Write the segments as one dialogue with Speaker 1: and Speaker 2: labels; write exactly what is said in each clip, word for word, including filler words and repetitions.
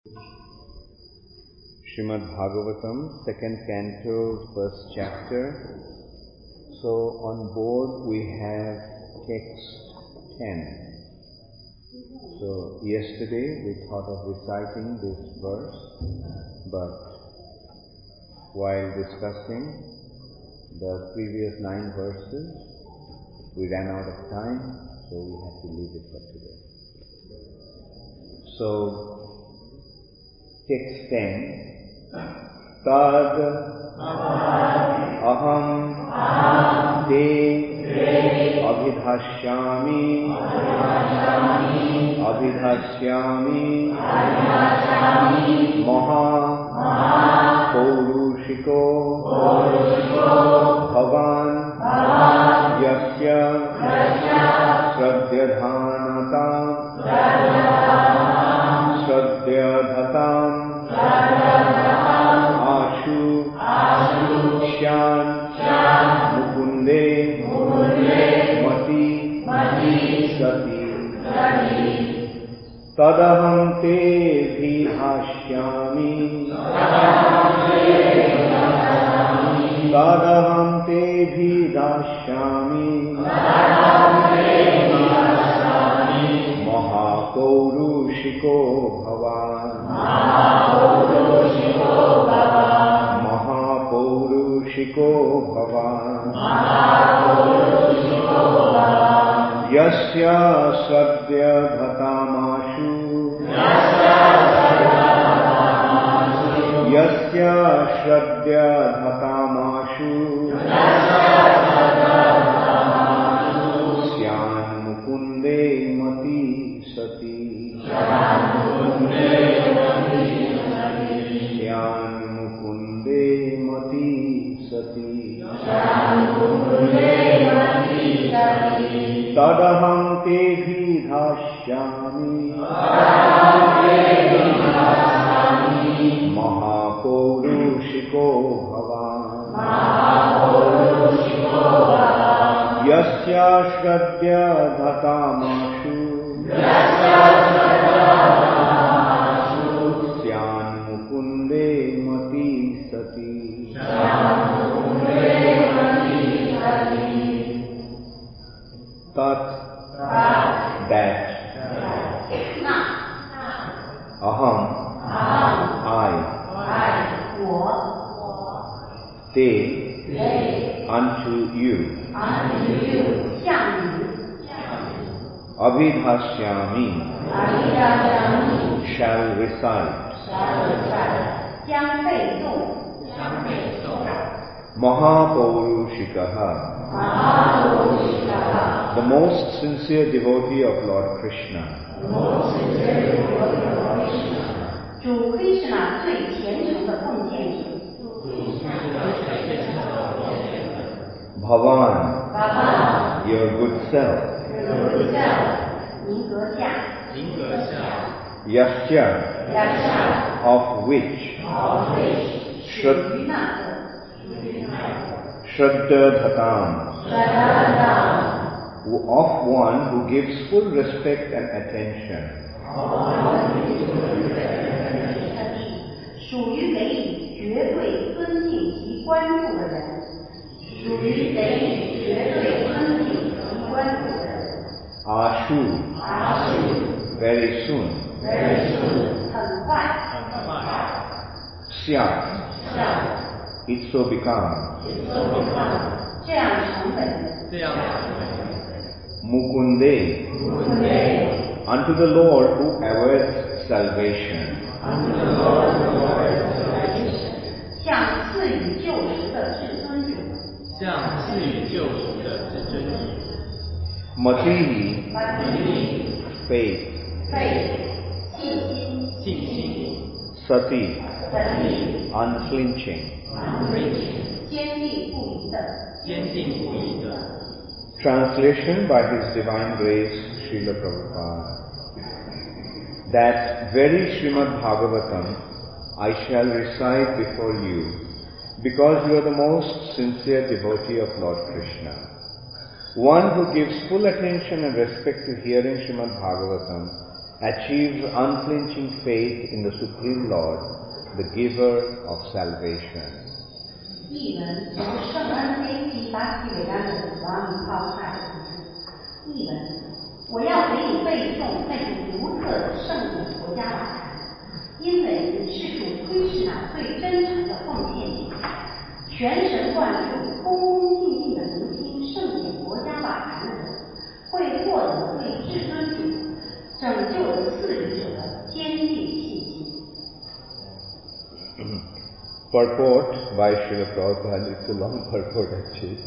Speaker 1: Srimad Bhagavatam, second canto, first chapter. So on board we have text ten. So yesterday we thought of reciting this verse, but while discussing the previous nine verses, we ran out of time, so we had to leave it for today. So, text ten. Tad aham te abhidhashyami abhidhasyami maha paurushiko bhavan yasya shraddhyadhanatam shraddhyadhatam ashu shan mukunde mati sati tadaham te bhidhashyami tadaham te bhidhashyami mahapaurushiko bhavan mahapaurushiko bhavan yasya shraddhyadhatamashu yasya shraddhyadhatamashu syan mukunde mati sati syan mukunde mati sati tadaham te bhidhashyami mahapaurushiko bhavan yasya shraddhyadhatamashu syan mukunde mati sati tat that aham I te unto you abhidhashyami shall recite mahapaurushikaha the most sincere devotee of Lord Krishna
Speaker 2: 主 Krishna 最虔诚的奉献者
Speaker 1: Bhavan your good self
Speaker 2: 您阁下
Speaker 1: Yasya of which Shraddhyadhatam of one who gives full respect and attention
Speaker 2: 属于给予绝对尊敬及关注的人属于给予绝对尊敬及关注的人
Speaker 1: Ashu very soon
Speaker 2: 很快
Speaker 1: Syat it so become
Speaker 2: 这样成为
Speaker 1: Mukunde unto the Lord who awaits salvation
Speaker 2: 向赐予救赎的至尊主
Speaker 1: Matihi faith
Speaker 2: 信心
Speaker 1: Sati unflinching
Speaker 2: 坚定不移的
Speaker 1: Translation by His Divine Grace Srila Prabhupada. That very Srimad Bhagavatam I shall recite before you because you are the most sincere devotee of Lord Krishna. One who gives full attention and respect to hearing Srimad Bhagavatam achieves unflinching faith in the Supreme Lord, the giver of salvation.
Speaker 2: 译文由圣恩 A C 巴西韦安的死亡与奥派译译文：我要给你背诵那种独特的圣典国家法坛，因为你是主推示那最真诚的奉献品，全神贯注、恭恭敬敬的聆听圣典国家法坛的人，会获得对至尊主拯救的赐予者的坚定信心。
Speaker 1: Purport by Srila Prabhupada. It's a long purport actually.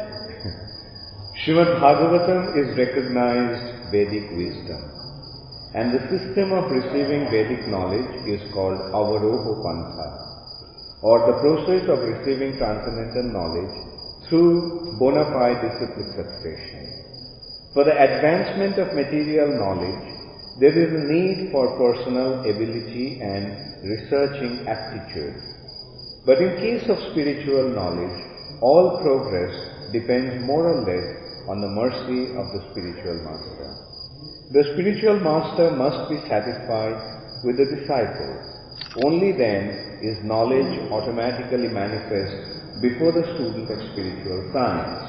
Speaker 1: Srimad Bhagavatam is recognized Vedic wisdom, and the system of receiving Vedic knowledge is called Avaroha Pantha, or the process of receiving transcendental knowledge through bona fide disciplic succession. For the advancement of material knowledge, there is a need for personal ability and researching aptitude. But in case of spiritual knowledge, all progress depends more or less on the mercy of the spiritual master. The spiritual master must be satisfied with the disciple. Only then is knowledge automatically manifest before the student of spiritual science.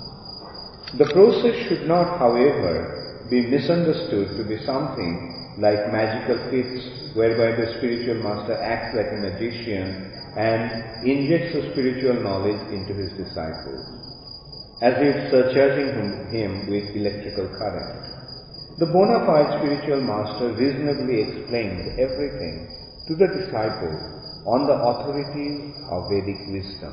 Speaker 1: The process should not, however, be misunderstood to be something like magical feats whereby the spiritual master acts like a magician and injects the spiritual knowledge into his disciples, as if surcharging him, him with electrical current. The bona fide spiritual master reasonably explains everything to the disciple on the authority of Vedic wisdom.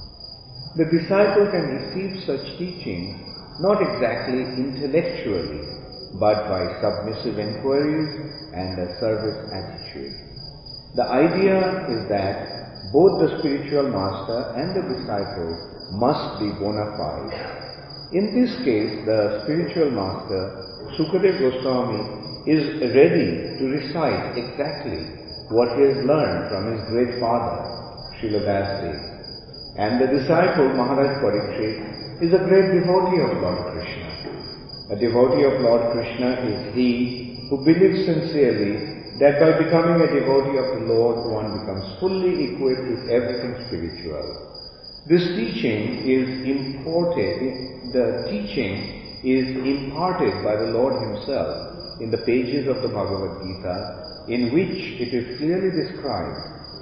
Speaker 1: The disciple can receive such teaching not exactly intellectually, but by submissive inquiries and a service attitude. The idea is that both the spiritual master and the disciple must be bona fide. In this case, the spiritual master, Sukadeva Goswami, is ready to recite exactly what he has learned from his great father, Srila Vyasadeva. And the disciple, Maharaj Parikshit, is a great devotee of Lord Krishna. A devotee of Lord Krishna is he who believes sincerely that by becoming a devotee of the Lord, one becomes fully equipped with everything spiritual. This teaching is imported, the teaching is imparted by the Lord Himself in the pages of the Bhagavad Gita, in which it is clearly described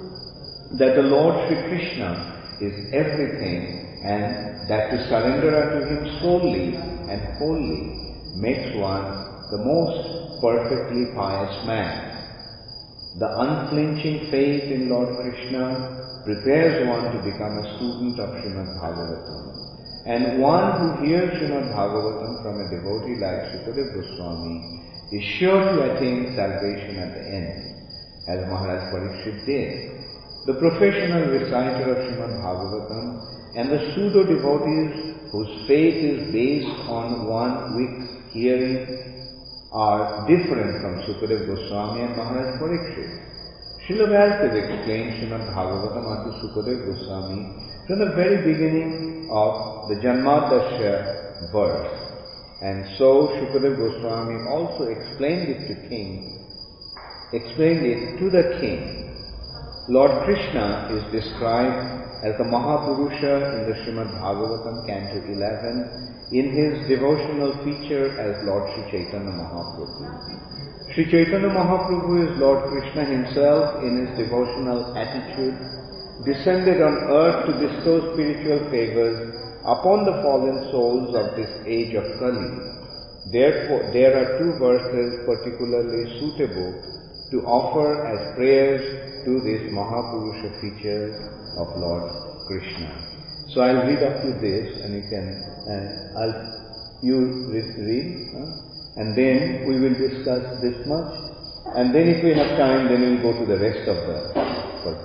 Speaker 1: that the Lord Sri Krishna is everything, and that to surrender unto Him solely and wholly makes one the most perfectly pious man. The unflinching faith in Lord Krishna prepares one to become a student of Srimad Bhagavatam. And one who hears Srimad Bhagavatam from a devotee like Sukadeva Goswami is sure to attain salvation at the end, as Maharaj Parikshit did. The professional reciter of Srimad Bhagavatam and the pseudo-devotees whose faith is based on one week's hearing are different from Sukadeva Goswami and Maharaj Parikshit. Srila Vyasadeva explained Srimad Bhagavatam unto Sukadeva Goswami from the very beginning of the Janmadasya verse. And so Sukadeva Goswami also explained it to king, explained it to the king. Lord Krishna is described as the Mahapurusha in the Srimad Bhagavatam Canto eleven in his devotional feature as Lord Sri Chaitanya Mahaprabhu. Sri Chaitanya Mahaprabhu is Lord Krishna himself in his devotional attitude, descended on earth to bestow spiritual favors upon the fallen souls of this age of Kali. Therefore, there are two verses particularly suitable to offer as prayers to this Mahapurusha feature of Lord Krishna. So I'll read up to this, and you can, uh, I'll, you read, read uh, and then we will discuss this much, and then if we have time, then we'll go to the rest of the verse.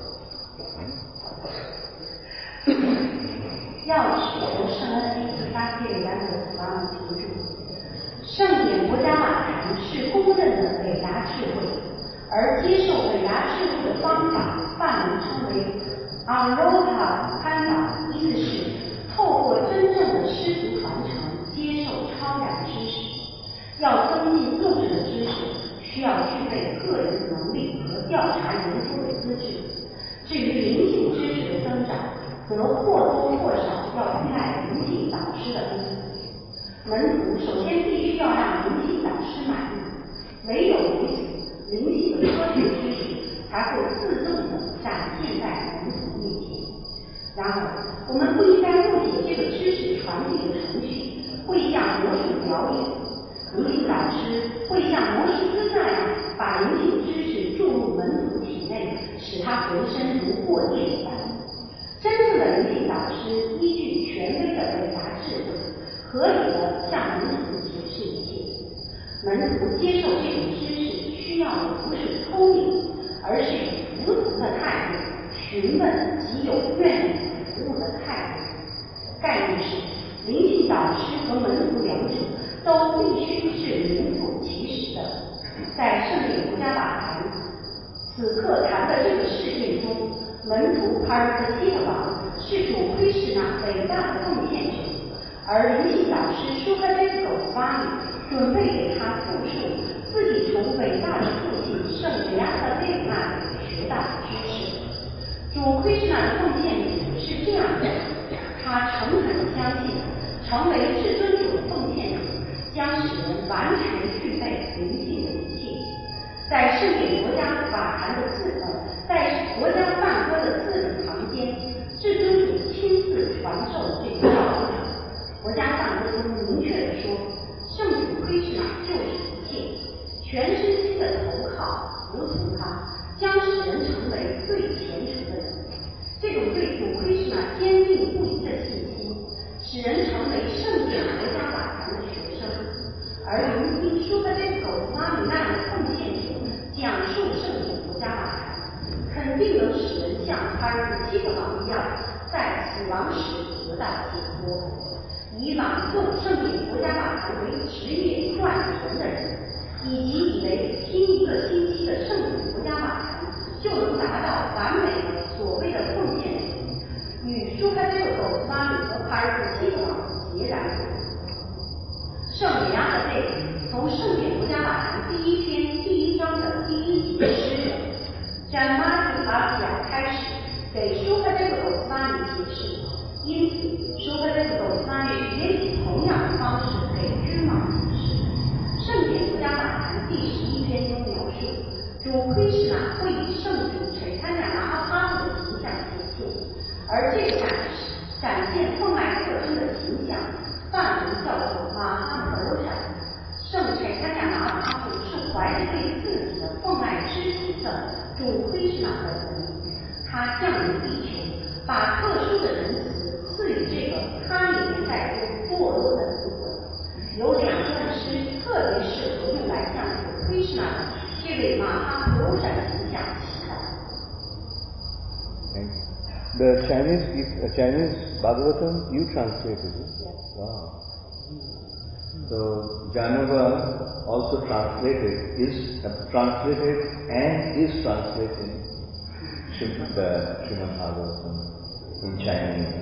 Speaker 2: 要使得圣恩 A C 巴西韦安的死亡提出，圣典国家法坛是公认的伟大智慧，而接受伟大智慧的方法，泛名称为 Aroha Panda， 意思是透过真正的师徒传承，接受超然知识。要增进物质的知识，需要至于灵性知识的增长，则或多或少要依赖灵性导师的恩赐。门徒首先必须要让灵性导师满意，唯有如此，灵性的科学知识才会自动地展现在门徒面前。然而，我们不应该误解这个知识传递的程序，会像魔术表演。灵性导师会像魔术师那样把灵性知识注入门徒体内，使他浑身如获电一般。真正的灵性导师依据权威的伟大智慧，合理的向门徒解释一切。门徒接受这种知识需要的不是聪明，而是以服从的态度询问及有愿意服务的态度。概念是，灵性导师和门徒两者都必须是名副其实的。在圣殿国家法坛此刻谈的这个事件中，门徒帕尔克西的王是主奎什纳伟大的奉献者，而灵性导师舒克雷狗斯瓦米准备给他复述自己从伟大的父亲圣维亚特贝那里学到的知识。主奎什纳的奉献者是这样的，他诚恳地相信，成为至尊主的奉献者将使人完全具备灵性的一切。在圣典国家法坛的字呃，在国家梵歌的字里行间，至尊主亲自传授这个教导。国家梵歌中明确地说，圣主奎什纳就是一切，全身心的投靠服从他，将使人成为最虔诚的人。这种对主奎什纳坚定不移的信心，使人成为圣殿国家法坛的学生。而聆听舒克雷狗斯瓦米纳的奉献者讲述圣典国家法坛，肯定能使人像帕尔克西特王一样，在死亡时得到解脱。以朗诵圣典国家法坛为职业赚钱的人，以及以为听一个星期的圣典国家法坛就能达到完美的所谓的奉献者，与舒克雷狗斯瓦米和帕尔克西特王截然不同。圣维亚的贝从圣典国家法坛第一篇第一章的第一节诗人詹马蒂阿西亚开始给舒克雷狗斯瓦米解释，因此舒克雷狗斯瓦米也以同样的方式给君王解释。圣典国家法坛第十一篇中描述，主奎什纳会以圣主垂堪亚拿阿帕布的形象显现，而这个展示展现奉爱特征的形象，梵文叫做马哈克罗山。圣垂堪亚拿阿帕布是怀着对自己的奉爱之情的主奎什纳本人，他降临地球，把特殊的仁慈赐予这个他里年代中堕落的灵魂。有两段诗特别适合用来向主奎什纳的这位马哈克罗山形象祈祷。
Speaker 1: The Chinese, uh, Chinese Bhagavatam, you translated it? Yes. Wow. So, Janava also translated, is uh, translated and is translating Shrimad, the Srimad Bhagavatam in Chinese.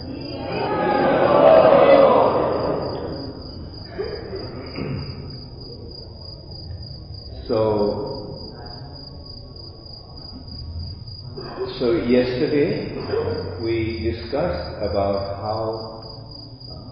Speaker 1: So, So yesterday we discussed about how uh,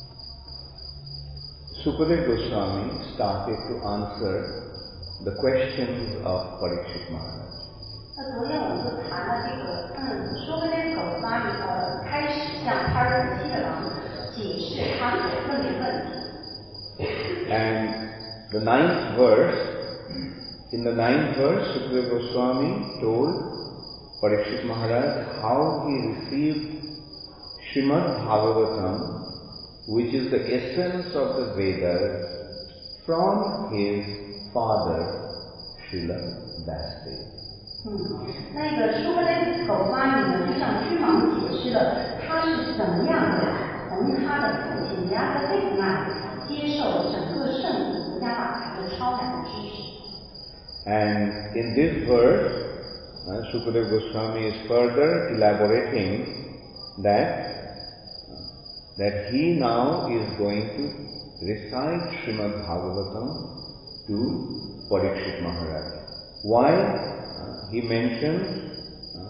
Speaker 1: Sukadeva Goswami started to answer the questions of Parikshit Maharaj.
Speaker 2: 那昨天我们就谈了这个，嗯，说跟这个狗巴里呃开始向帕尔可西的王解释他所问的问题。
Speaker 1: And the ninth verse, in the ninth verse, Sukadeva Goswami told Parikshit Maharaj how he received Srimad Bhagavatam, which is the essence of the Vedas, from his father, Srila Vasudev.
Speaker 2: 嗯，那个舒克雷狗巴里呢，就向君王解释了他是怎么样的从他的父亲亚格贝那里接受整个圣典国家法坛的超然的知识。
Speaker 1: And in this verse, Uh, Sukadeva Goswami is further elaborating that uh, that he now is going to recite Srimad Bhagavatam to Parikshit Maharaj. Why? Uh, he mentions uh,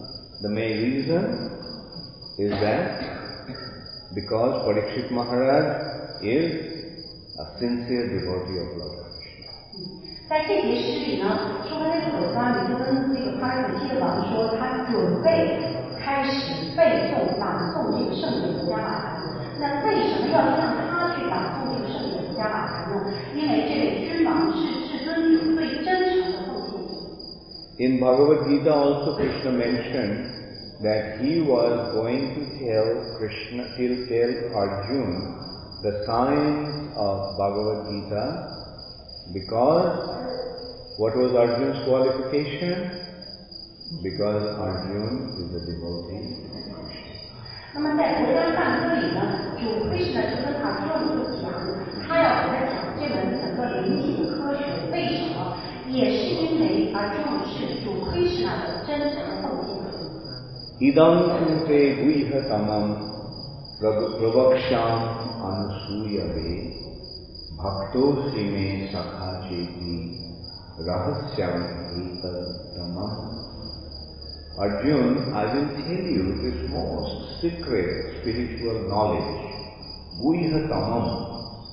Speaker 1: The main reason is that because Parikshit Maharaj is a sincere devotee of Lord Krishna.
Speaker 2: 在这节诗里呢，说那个狗抓米就跟这个帕尔古西的王说，他准备开始背诵朗诵这个圣典国家马坛。那为什么要向他去朗诵这个圣典国家马坛呢？因为这位君王是至尊主最真诚的奉献者。
Speaker 1: In Bhagavad Gita also Krishna mentioned that he was going to tell Krishna, he'll tell Arjuna the signs of Bhagavad Gita, because what was Arjuna's qualification? Because Arjuna is a devotee of Krishna.
Speaker 2: 那么在国家赞歌里呢，主 Krishna 就跟阿朱就讲，他要给他讲这门整个灵性科学，为什么？也是因为阿朱是主 Krishna 的真诚奉献。
Speaker 1: Idam sute guihatamam prabhaksham anusuyave bhaktosi me sakha cheti rahasyam etadamam. Arjuna, I will tell you this most secret spiritual knowledge, guihatamam.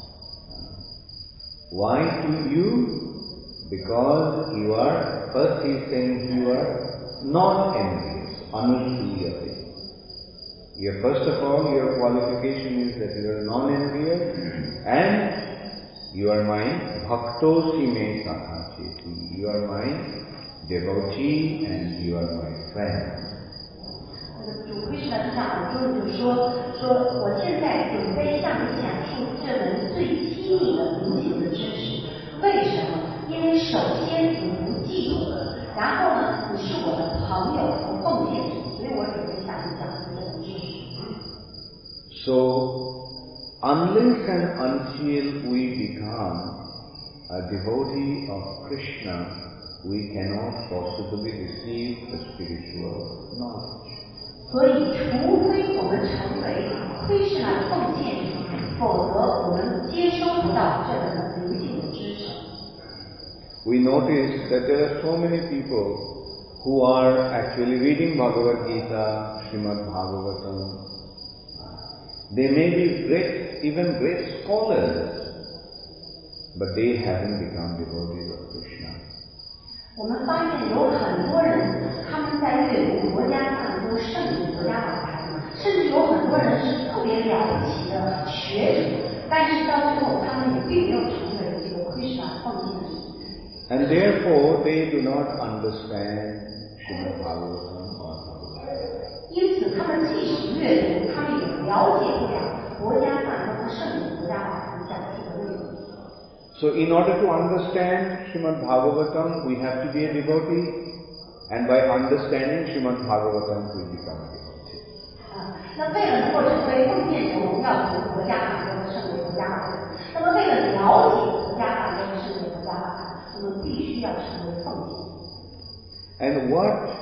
Speaker 1: Why to you? Because you are, first he is saying you are not envious, anusuyave. Your, first of all, your qualification is that you are non-envious and you are my bhaktosi me sakha cheti. You are my devotee and you are my friend.
Speaker 2: 主 Krishna 就向阿朱就说说，我现在准备向你讲述这门最机密的灵性的知识。为什么？因为首先你不嫉妒我，然后呢，你是我的朋友和奉献者，所以我准备向你讲述这门知识。
Speaker 1: So, unless and until we become a devotee of Krishna, we cannot possibly receive the spiritual knowledge.
Speaker 2: 所以，除非我们成为 Krishna 的奉献者，否则我们接收不到这门灵性的知识。
Speaker 1: We notice that there are so many people who are actually reading Bhagavad Gita, Srimad Bhagavatam. They may be great, even great scholars, but they haven't become devotees of Krishna.
Speaker 2: 我们发现有很多人，他们在阅读国家赞歌、圣典国家马坛，甚至有很多人是特别了不起的学者，但是到最后他们也并没有成为这个 Krishna 奉献者。
Speaker 1: And therefore they do not understand Srimad Bhagavatam or Bhagavad.
Speaker 2: 因此，他们即使阅读，他们也了解不了国家赞歌和圣典国家马坛讲述的内容。
Speaker 1: So in order to understand Srimad Bhagavatam, we have to be a devotee, and by understanding Srimad Bhagavatam, we become a devotee.
Speaker 2: 啊，那为了能够成为奉献者，我们要读国家赞歌和圣典国家马坛。那么为了了解国家赞歌和圣典国家马坛，我们必须要成为奉献者。
Speaker 1: And what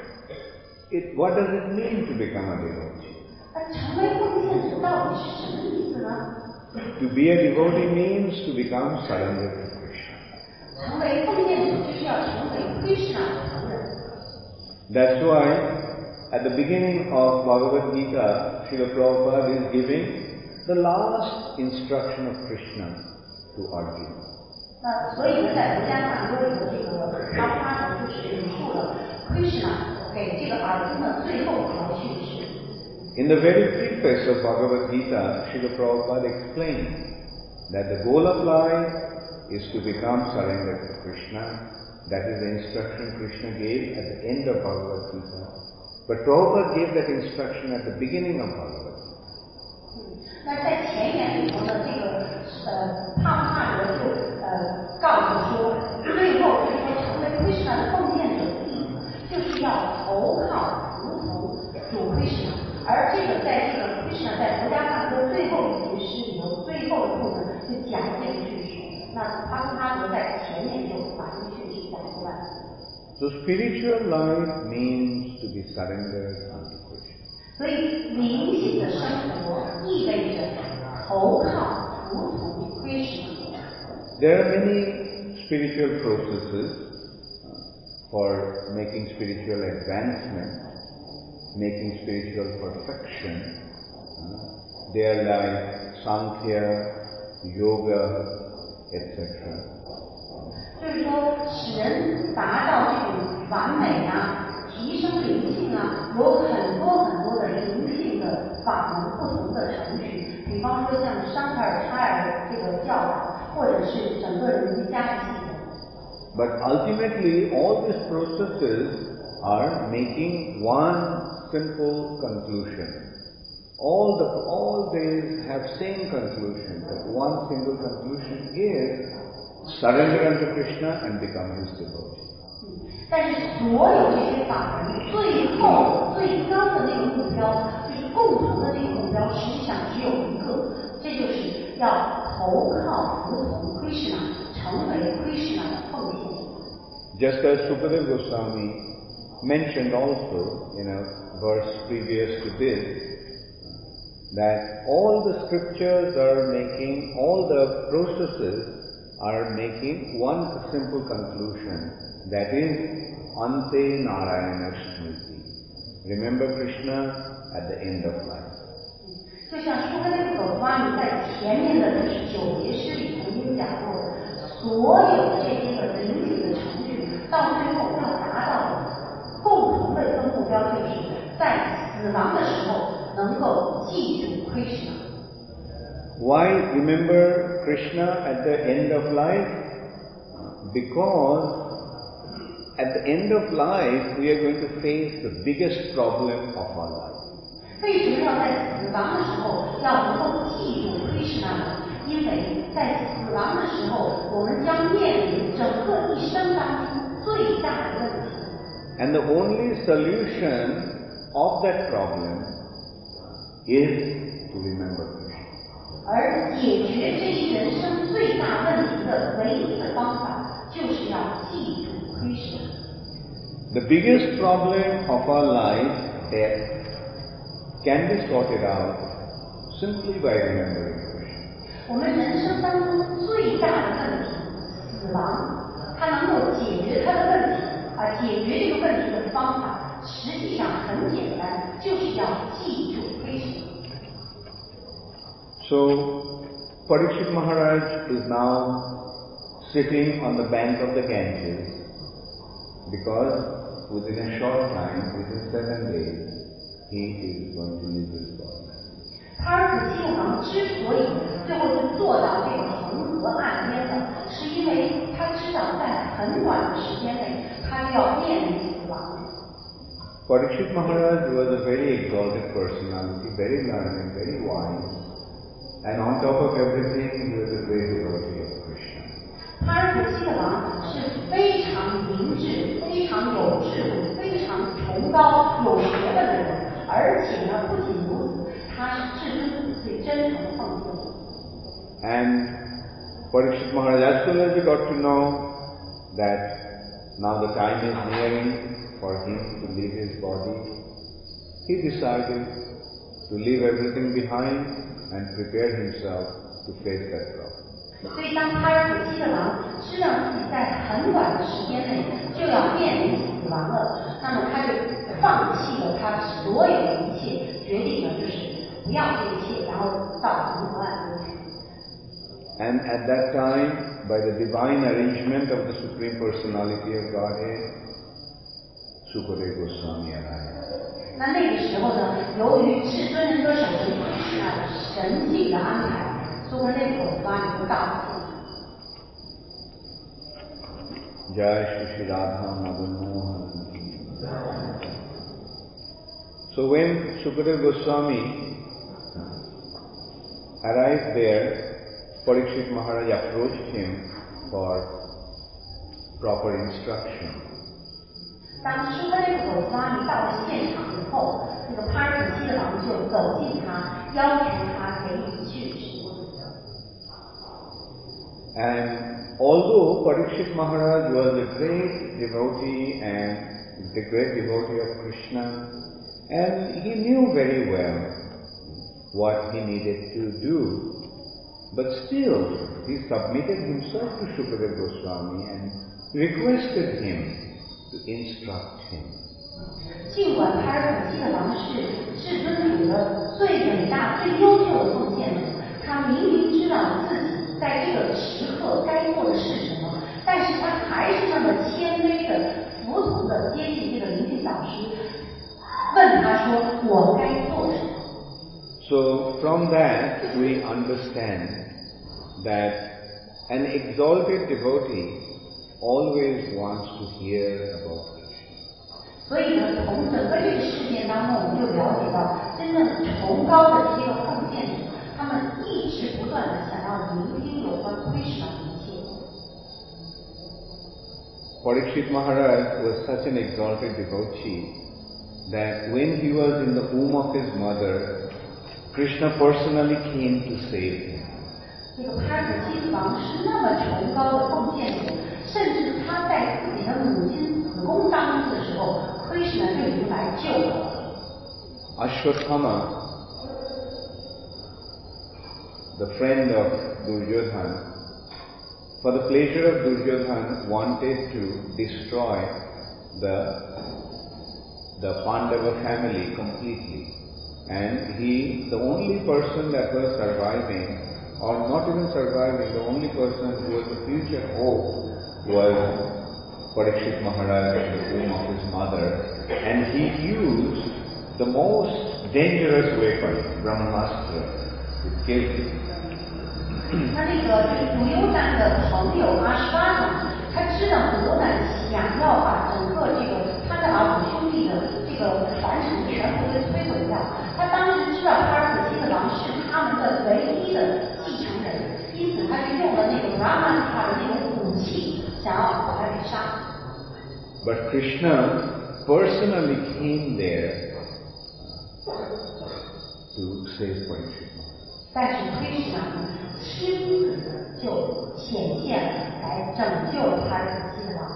Speaker 1: it what does it mean to become a devotee?
Speaker 2: 那成为奉献者到底是什么意思呢？
Speaker 1: To be a devotee means to become surrendered to Krishna.
Speaker 2: 成为奉献者就是要成为 Krishna 的仆人。
Speaker 1: That's why at the beginning of Bhagavad Gita, Srila Prabhupada is giving the last instruction of Krishna to Arjuna.
Speaker 2: 那所以呢，在国家赞歌里的这个阿帕德就是引述了 Krishna 给这个儿子的最后一条训示。
Speaker 1: In the very preface of Bhagavad Gita, Srila Prabhupada explained that the goal of life is to become surrendered to Krishna. That is the instruction Krishna gave at the end of Bhagavad Gita. But Prabhupada gave that instruction at the beginning of Bhagavad Gita.
Speaker 2: 那在前言里头呢，这个呃帕布萨德就呃告诉说，最后就是说成为 Krishna 的奉献者的意思，就是要投靠服从主 Krishna。而这个在这个 Krishna 在国家赞歌最后一节诗里头最后的部分就讲这个叙事。那帕布萨德在前面就把这个叙事讲出来。
Speaker 1: So spiritual life means to be surrendered unto Krishna.
Speaker 2: 所以灵性的生活意味着投靠服从 Krishna。
Speaker 1: There are many spiritual processes for making spiritual advancement. making spiritual perfection. Uh, they are like Sankhya, Yoga, et cetera.
Speaker 2: 就是说，使人达到这种完美啊，提升灵性啊，有很多很多的灵性的法门，不同的程序。比方说像桑卡尔查尔这个教导，或者是整个瑜伽的系统。
Speaker 1: But ultimately, all these processes are making one simple conclusion. All the all these have same conclusion. That one single conclusion is surrender unto Krishna and become his devotee.
Speaker 2: 但是所有这些法门最后最高的那个目标，就是共同的这个目标，实际上只有一个，这就是要投靠服从 Krishna， 成为 Krishna 的奉献。
Speaker 1: Just as Sukadeva Goswami mentioned also in a verse previous to this, that all the scriptures are making, all the processes are making one simple conclusion, that is Ante Narayana Smriti. Remember Krishna at the end of life.
Speaker 2: 就像舒克内克瓦米在前面的就是九节诗里曾经讲过的，所有的这些个灵性的程序，到最后要达到的共同的一个目标，就是在死亡的时候能够记住 Krishna。
Speaker 1: Why remember Krishna at the end of life? Because at the end of life we are going to face the biggest problem of our life.
Speaker 2: 为什么要在死亡的时候要能够记住 Krishna 呢？因为在死亡的时候，我们将面临整个一生当中最大的问题。
Speaker 1: And the only solution of that problem is to remember Krishna.
Speaker 2: 而解决这一人生最大问题的唯一的方法，就是要记住 Krishna。
Speaker 1: The biggest problem of our life, death, can be sorted out simply by remembering Krishna.
Speaker 2: 我们人生当中最大的问题，死亡，它能够解决它的问题，而解决这个问题的方法，实际上很简单，就是要记住 Krishna。
Speaker 1: So, Parikshit Maharaj is now sitting on the bank of the Ganges because within a short time, within seven days, he is going to leave his body.
Speaker 2: 帕尔可亲王之所以最后就坐到这个恒河岸边的，是因为他知道在很短的时间内，他就要面临死亡。
Speaker 1: Parikshit Maharaj was a very exalted personality, very learned, very wise, and on top of everything, he was a great devotee of Krishna.
Speaker 2: 帕尔可亲王是非常明智、非常有智慧、非常崇高、有学问的人，而且呢，不仅如此，他是至尊子最真诚的奉献者。
Speaker 1: And Parikshit Maharaj, as soon as he got to know that now the time is nearing for him to leave his body, he decided to leave everything behind and prepare himself to face that problem.
Speaker 2: 所以，当帕尔可亲王知道自己在很短的时间内就要面临死亡了，那么他就放弃了他所有的一切，决定了就是不要这一切，然后到恒河岸边去。
Speaker 1: And at that time, by the divine arrangement of the Supreme Personality of Godhead, Sukadeva Goswami arrived.
Speaker 2: 那那个时候呢，由于至尊人格守神Krishna的神迹的安排，苏格内口巴尼就到了现场。
Speaker 1: Jai Shri Shri Radha Madan Mohan. So when Sukadeva Goswami arrived there, Parikshit Maharaj approached him for proper instruction.
Speaker 2: 当苏格内口巴尼到了现场以后，这个帕尔可亲王就走近他，要求他给予训示。
Speaker 1: And although Parikshit Maharaj was a great devotee and the great devotee of Krishna, and he knew very well what he needed to do, but still he submitted himself to Sukadeva Goswami and requested him to instruct him.
Speaker 2: 尽尽管塔尔可西的王是至尊主的最伟大、最优秀的奉献者，他明明知道自己在这个时刻该做的是什么，但是他还是那么谦卑的、服从的接近这个灵性导师，问他说：“我该做什么？”
Speaker 1: So from that we understand that an exalted devotee always wants to hear about Krishna.
Speaker 2: 所以呢，从整个这个事件当中，我们就了解到，真正崇高的这些个奉献者，他们一直不断的想要聆听有关 Krishna 的一切。
Speaker 1: Parikshit Maharaj was such an exalted devotee that when he was in the womb of his mother, Krishna personally came to save him.
Speaker 2: 这个帕可西王是那么崇高的奉献者，甚至他在自己的母亲子宫当中的时候 ，Krishna 就已经来救了。
Speaker 1: Ashwatthama, the friend of Duryodhana, for the pleasure of Duryodhana, wanted to destroy the the Pandava family completely. And he, the only person that was surviving, or not even surviving, the only person who was the future hope was Parikshit Maharaj in the womb of his mother. And he used the most dangerous weapon, Brahmastra, to kill him.
Speaker 2: 他那个就是独优丹的朋友阿什巴塔，他知道独优丹想要把整个这个他的儿子兄弟的这个传承全部给摧毁掉。他当时知道塔尔可西的王是他们的唯一的继承人，因此他就用了那个 Brahmastra 的那种武器，想要把他给杀。
Speaker 1: But Krishna personally came there to save Parikshit.
Speaker 2: 但是 Krishna 亲自就显现了，来拯救了塔尔可西的王。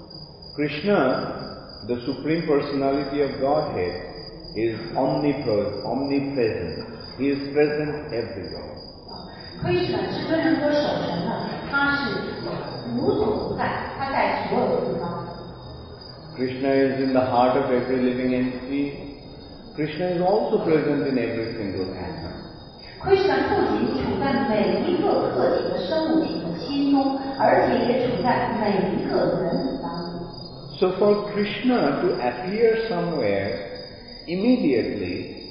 Speaker 1: Krishna, the Supreme Personality of Godhead, is omnipre- omnipresent. He is present everywhere.
Speaker 2: Krishna 至尊人格守神呢，他是无所不在，他在所有的地方。
Speaker 1: Krishna is in the heart of every living entity. Krishna is also present in every single atom.
Speaker 2: Krishna 不仅处在每一个个体的生物体的心中，而且也处在每一个人子当中。
Speaker 1: So for Krishna to appear somewhere immediately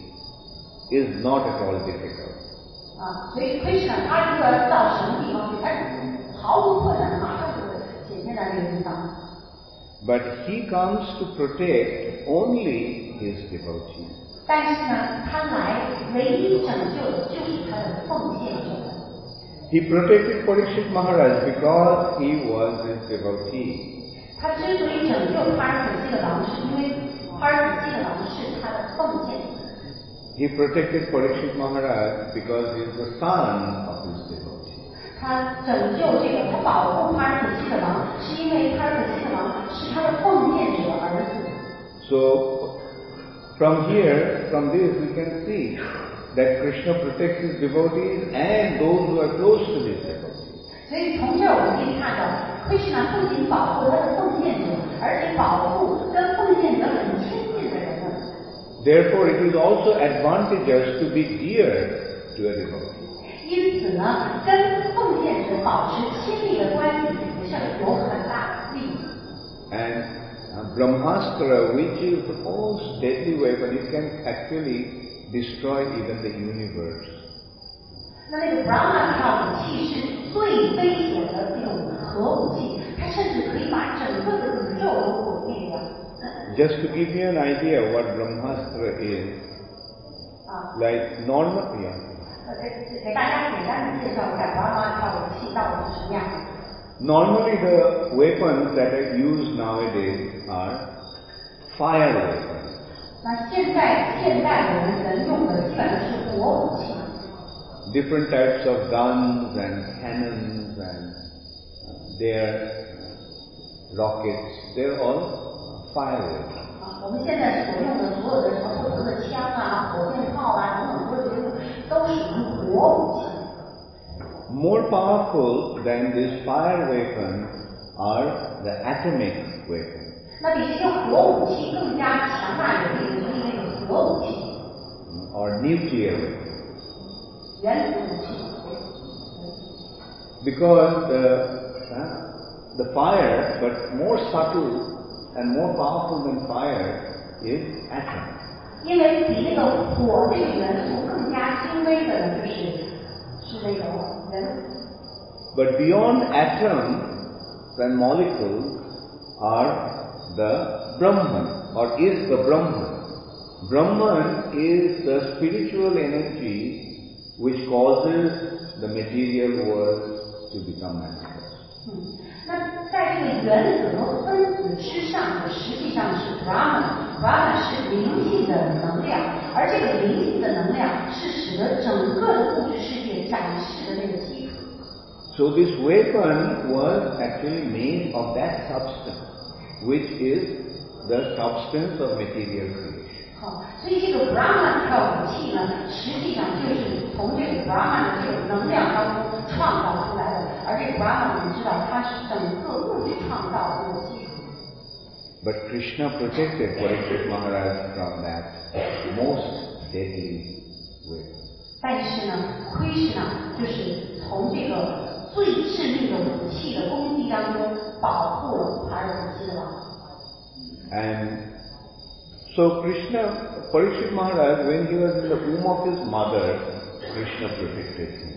Speaker 1: is not at all difficult.
Speaker 2: 啊，所以 Krishna 他如果要到什么地方去，他毫无困难，马上就会显现在这个地方。
Speaker 1: But he comes to protect only his devotees.
Speaker 2: 但是呢，他来唯一拯救的就是他的奉献者。
Speaker 1: He protected Parikshit Maharaj because he was his devotee.
Speaker 2: 他之所以拯救塔尔可西的王，是因为塔尔可西的王是他的奉献者。
Speaker 1: He protected Parikshit Maharaj because he is the son of his devotee.
Speaker 2: 他拯救这个，他保护塔尔可西的王，是因为塔尔可西的王是他的奉献者的儿子。
Speaker 1: So, from here, from this, we can see that Krishna protects his devotees and those who are close to his devotees.
Speaker 2: 所以从这儿我们可以看到 ，Krishna 不仅保护他的奉献者，而且保护跟奉献者很亲近的人们。
Speaker 1: Therefore, it is also advantageous to be dear to a devotee.
Speaker 2: 因此呢，跟奉献者保持亲密的关系是有很大的利益。
Speaker 1: And uh, Brahmastra, which is the most deadly weapon, it can actually destroy even the universe.
Speaker 2: 那那个 Brahmastra 武器是最危险的这种核武器，它甚至可以把整个的宇宙都毁灭掉。
Speaker 1: Just to give you an idea what Brahmastra is,
Speaker 2: uh,
Speaker 1: like normal, yeah.
Speaker 2: 给给大家简单的介绍一下 Brahmastra 武器到底是什么样的。
Speaker 1: Normally the weapons that are used nowadays are fire weapons.
Speaker 2: 那现在现代我们人用的基本上是火武器。
Speaker 1: Different types of guns and cannons and their rockets, they're all fire weapons.
Speaker 2: 啊，我们现在所用的所有的什么不同的枪啊、火箭炮啊等等这些都属于火武器。
Speaker 1: More powerful than these fire weapons are the atomic weapons.
Speaker 2: 那比这些火武器更加强大有
Speaker 1: Because the, uh, the fire, but more subtle and more powerful than fire is atom.
Speaker 2: 因为比这个火这个元素更加精微的呢，就是是这个人。
Speaker 1: But beyond atoms and molecules are the Brahman, or is the Brahman. Brahman is the spiritual energy which causes the material world to become manifest.
Speaker 2: 嗯，那在这个原子和分子之上呢，实际上是 Brahman。Brahman 是灵性的能量，而这个灵性的能量是使得整个的物质世界展示的那个基础。
Speaker 1: So this weapon was actually made of that substance, which is the substance of material creation.
Speaker 2: 好，所以这个 Brahman 这套武器呢，实际上就是从这个 Brahman 的这种能量当中创造出来的，而这个 Brahman 我们知道它是整个物质创造的这个基础。
Speaker 1: But Krishna protected Parikshit Maharaj from that most deadly weapon.
Speaker 2: 但是呢，Krishna就是从这个最致命的武器的攻击当中保护了帕尔可西的王。
Speaker 1: And so Krishna, Parikshit Maharaj, when he was in the womb of his mother, Krishna protected him.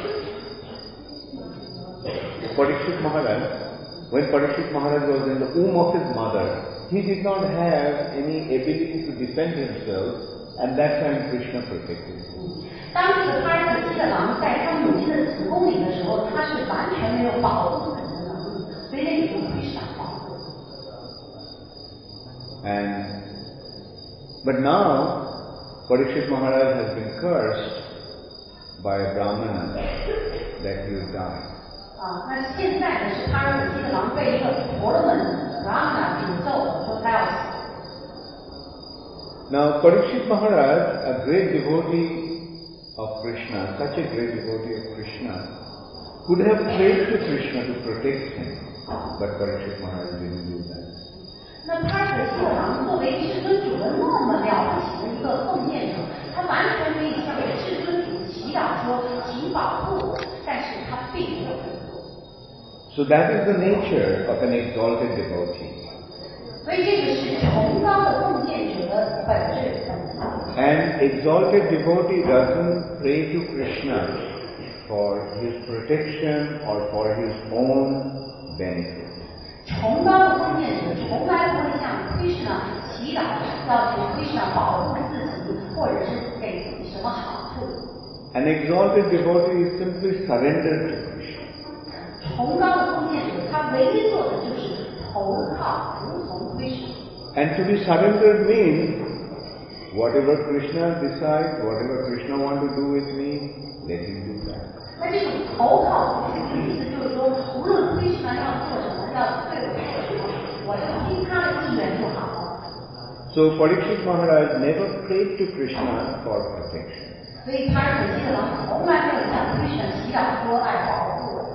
Speaker 1: Parikshit Maharaj, when Parikshit Maharaj was in the womb of his mother, he did not have any ability to defend himself, and that time Krishna protected him.
Speaker 2: 当这个帕尔可西的王在他母亲的子宫里的时候，他是完全没有保护自己的能力，所以那个时候Krishna保护。
Speaker 1: And but now Parikshit Maharaj has been cursed by a Brahmana that he will die.
Speaker 2: 啊，那现在呢是帕尔可西的王被一个婆罗门 Brahmana 诅咒了，说他要死。
Speaker 1: Now Parikshit Maharaj, a great devotee of Krishna, such a great devotee of Krishna, could have prayed to Krishna to protect him, but Parikshit Maharaj didn't do that.
Speaker 2: 那帕尔可西的王作为至尊主的那么了不起的一个奉献者，他完全可以向至尊主祈祷说，请保护我，但是他并没有这么做。
Speaker 1: So that is the nature of an exalted devotee.
Speaker 2: 所以这个是崇高的奉献者的本质本性。
Speaker 1: An exalted devotee doesn't pray to Krishna for his protection or for his own benefit.
Speaker 2: 崇高的奉献者从来不会向 Krishna 祈祷，要求 Krishna 保护自己，或者是给自己什么好处。
Speaker 1: An exalted devotee is simply surrendered to Krishna.
Speaker 2: 崇高的奉献者，他唯一做的就是投靠、服从 Krishna。
Speaker 1: And to be surrendered means whatever Krishna decides, whatever Krishna wants to do with me, let him do that.
Speaker 2: 那这种投靠服从的意思就是说，无论 Krishna 要做什么，要对我做什么，我就听他的意愿就好了。
Speaker 1: So Parikshit Maharaj never prayed to Krishna for protection.
Speaker 2: 所以帕尔可西的王从来没有向 Krishna 祈祷说，哎，保护我。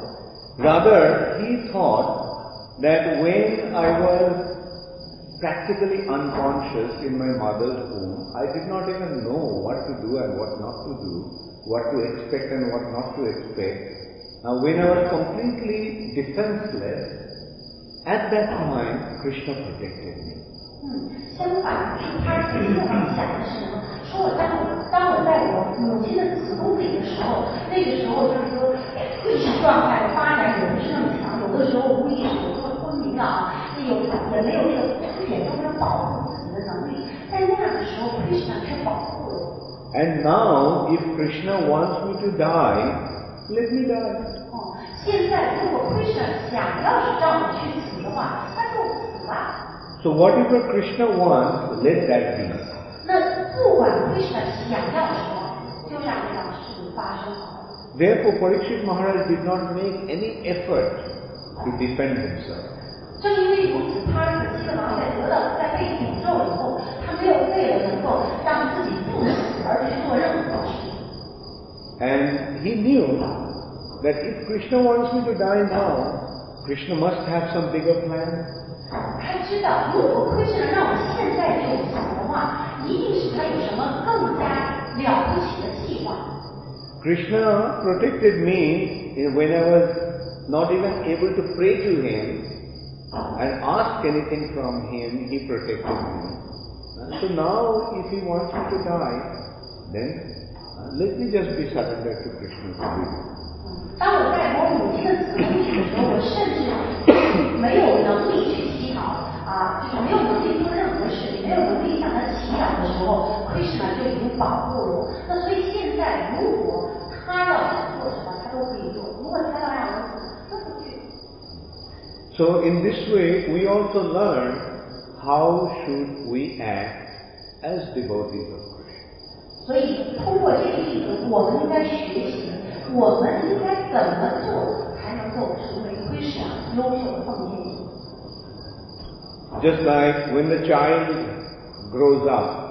Speaker 1: Rather, he thought that when I was practically unconscious in my mother's womb, I did not even know what to do and what not to do, what to expect and what not to expect. Now, when I was completely defenseless, at that time, Krishna protected me.
Speaker 2: 嗯，相反，帕尔可西的王想的是什么？说我当我当我在我母亲的子宫里的时候，那个时候就是说意识状态的发展也不是那么强，有的时候无意识，有时候昏迷了啊，有也没有这个显著的保护自己的能力，在那样的时候 ，Krishna 却保护了我。
Speaker 1: And now, if Krishna wants me to die, let me die.
Speaker 2: 哦，现在如果 Krishna 想要是让我去死的话，那就死吧。
Speaker 1: So whatever Krishna wants, let that be.
Speaker 2: 那不管 Krishna 想要什么，就让这样事情发生好了。
Speaker 1: Therefore, Parikshit Maharaj did not make any effort to defend himself.
Speaker 2: 正因为如此，帕尔可西的王在得到在被诅咒以后，他没有为了能够让自己不死而去做任何事情。
Speaker 1: And he knew that if Krishna wants me to die now, Krishna must have some bigger plan.
Speaker 2: 他知道，如果 Krishna 让我现在就死的话，一定是他有什么更加了不起的计划。
Speaker 1: Krishna protected me when I was not even able to pray to him and ask anything from him, he protected me. Uh, so now, if he wants me to die, then uh, let me just be surrendered to Krishna's will.
Speaker 2: 当我在我母亲的子宫里的时候，我甚至没有能力去乞讨啊，就是没有能力做任何事，没有能力向他祈祷的时候，奎什那就已经保护了我。那所以现在，如果他要想做什么，他都可以做；如果他要让我死，那不去。
Speaker 1: So in this way, we also learn how should we act as devotees of Krishna.
Speaker 2: 所以通过这个例子，我们应该学习。我们应该怎么做才能够成为奎什那优秀的奉献者
Speaker 1: Just like when the child grows up,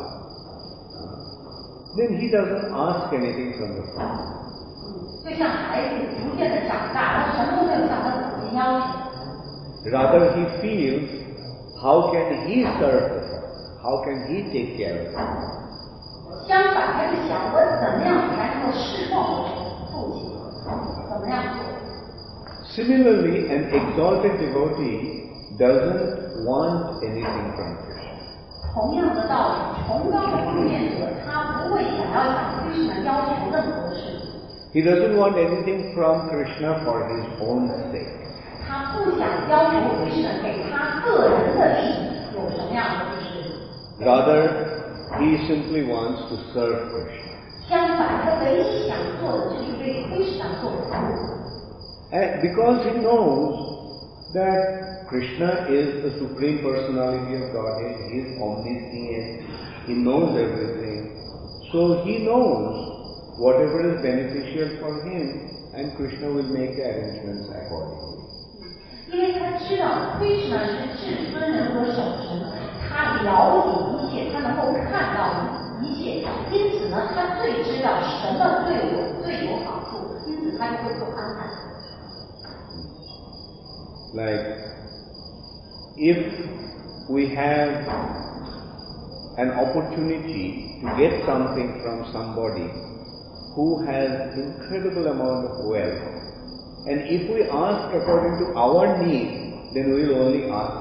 Speaker 1: then he doesn't ask anything from the father.
Speaker 2: 就像孩子逐渐的长大，他什么都没有向他父亲要求。
Speaker 1: Rather, he feels how can he serve the father? How can he take care of the father?
Speaker 2: 相反，他是想我怎么样才能够侍奉我父亲，怎么样做。
Speaker 1: Similarly, an exalted devotee doesn't want anything from Krishna.
Speaker 2: 同样的道理，崇高的奉献者，他不会想要向奎什那要求任何的事情。
Speaker 1: He doesn't want anything from Krishna for his own sake.
Speaker 2: 他不想要求奎什那给他个人的利益有什么样的就是。
Speaker 1: Rather, he simply wants to serve Krishna.
Speaker 2: 相反，他唯一想做的就是为奎什那做服务。
Speaker 1: And because he knows that Krishna is the Supreme Personality of Godhead, he is omniscient, he knows everything. So he knows whatever is beneficial for him, and Krishna will make the arrangements accordingly.
Speaker 2: 因为他知道奎什那是至尊人格守神，他了解一切，他能够看到一切，因此呢，他最知道什么对我最有好处，因此他就会做安排。
Speaker 1: Like, if we have an opportunity to get something from somebody who has incredible amount of wealth, and if we ask according to our need, then we will only ask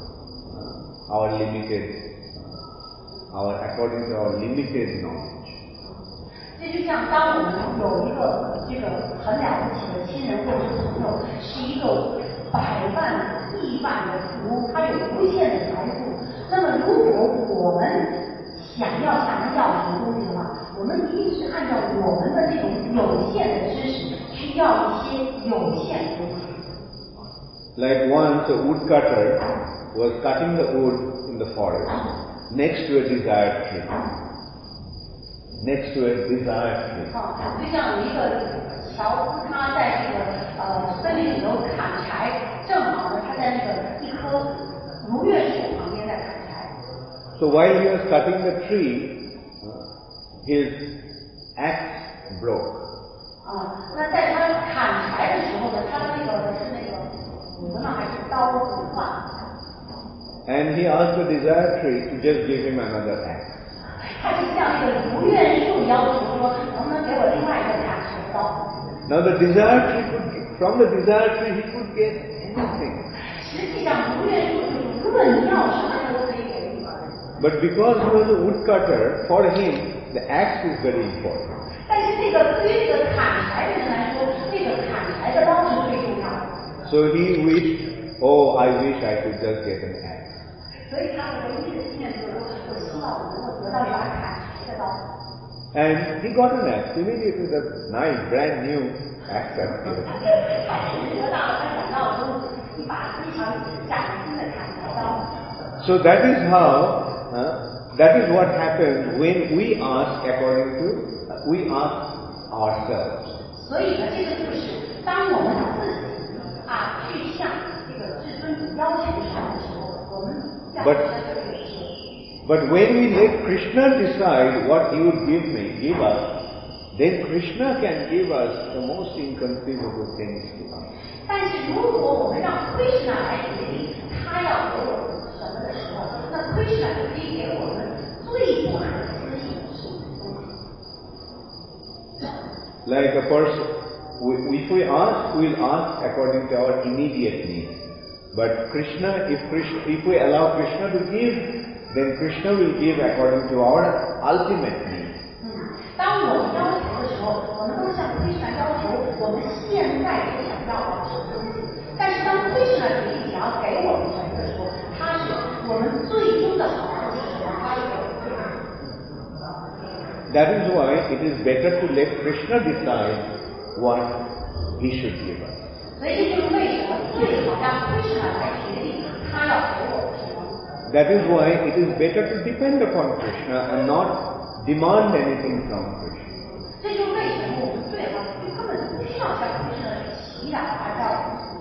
Speaker 1: uh, our limited, uh, our according to our limited knowledge.
Speaker 2: 这就像当我们有一个这个很了不起的亲人或者是朋友，是一个百万、亿万的富翁，他有无限的财富。那么，如果我们想要向他要什么东西的话，我们一定是按照我们的这种有限的知识去要一些有限的东西。
Speaker 1: Like once a woodcutter was cutting the wood in the forest next to a desired tree. Next to a desired tree.
Speaker 2: 啊，就像有一个樵夫，他在这个呃森林里头砍柴，正好呢，他在那个一棵如月树旁边在砍柴。
Speaker 1: So while he was cutting the tree, his axe broke.
Speaker 2: 啊，那在他砍柴的时候呢，他的那个是那个斧子呢还是刀子断了。
Speaker 1: And he asked the desired tree to just give him another axe.
Speaker 2: 他就向那个如愿树要求说，能不能给我另外一个砍柴刀
Speaker 1: Now the desired tree could, from the desired tree he could get anything.
Speaker 2: 实际上如愿树就是无论你要什么都可以给你。
Speaker 1: But because he was a woodcutter, for him the axe is very important.
Speaker 2: 但是这个对于这个砍柴的人来说，这个砍柴的刀是最重要的。
Speaker 1: So he wished, oh, I wish I could just get an axe.
Speaker 2: 所以他的唯一的心愿就是说，我希望我能够得到一把砍柴的刀。
Speaker 1: And he got an axe. Immediately the nice, brand new axe appeared.
Speaker 2: 他得到了他想要的东西，一把非常崭新的砍柴刀。
Speaker 1: So that is how, uh, that is what happens when we ask according to, uh, we ask ourselves.
Speaker 2: 所以呢，这个就是当我们自己啊去向这个至尊主要求什么的时候，我们要的这个是。
Speaker 1: But when we let Krishna decide what he would give me, give us, then Krishna can give us the most inconceivable things to us.
Speaker 2: 但是如果我们让奎什那来决定他要给我们什么的时候，那奎什那就可以给我们最不可思议的事情。
Speaker 1: Like a person, we, if we ask, we will ask according to our immediate need. But Krishna, if Krishna, if we allow Krishna to give, then Krishna will give according to our ultimate need.
Speaker 2: 当我们要求的时候，我们都向奎什那要求我们现在所想要的什么东西。但是当奎什那决定想要给我们什么的时候，他是我们最终的好处是什么？他是给我们最大的。
Speaker 1: That is why it is better to let Krishna decide what he should give us.
Speaker 2: 所以这就是为什么最好让奎什那来决定他要给我们什么。
Speaker 1: That is why it is better to depend upon Krishna and not demand anything from Krishna.
Speaker 2: 这就是为什么我们最好就根本不需要向奎什那去祈祷啊，叫我们什么。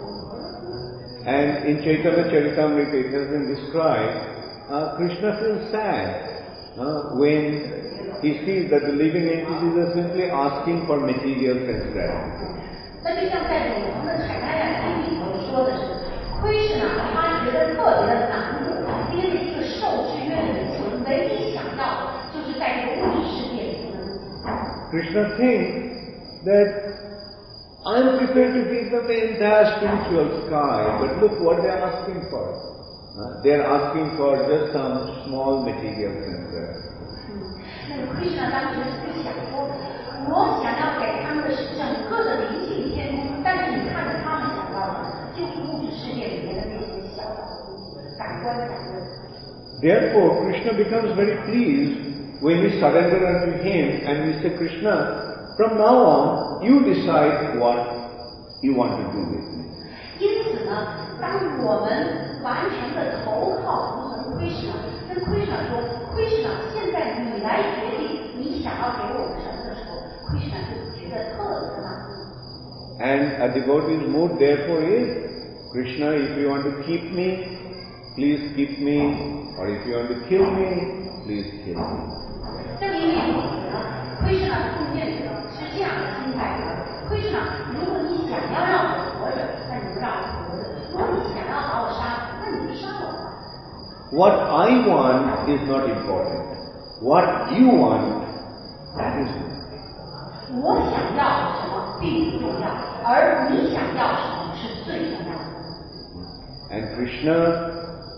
Speaker 1: And in Chaitanya Charitamrita it has been described, uh, Krishna feels sad uh, when he sees that the living entities are simply asking for material sense gratification.
Speaker 2: 那就像在永恒的彩蛋呀经里头说的是，奎什那他觉得特别的难过，因为这个受制约的人群唯一想要的就是在这个物质世界里头的东西。
Speaker 1: Krishna thinks that I am prepared to give them the entire spiritual sky, but look what they are asking for. Uh, they are asking for just some small material sense gratification.
Speaker 2: 那个奎什那当时就想说，我想要给他们的是整个的灵性天空，但是你看着他们想要的就是物质世界里面的那些小小的东西，感官感官。
Speaker 1: Therefore, Krishna becomes very pleased when we surrender unto him and we say, Krishna, from now on, you decide what you want to do with me.
Speaker 2: 因此呢，当我们完全的投靠服从奎什那，跟奎什那说，奎什那，现在你来决定你想要给我们什么的时候，奎什那就觉得特别的满足。
Speaker 1: And a devotee's mood therefore is, Krishna, if you want to keep me, please keep me, or if you want to kill me, please kill me.
Speaker 2: 正因为如此呢，奎什那奉献者是这样的心态的。奎什那，如果你想要让我活着，那你就让我活着；如果你想要把我杀，那你就杀我吧。
Speaker 1: What I want is not important. What you want, that is important.
Speaker 2: 我想要什么并不重要，而你想要什么是最重要的。
Speaker 1: And Krishna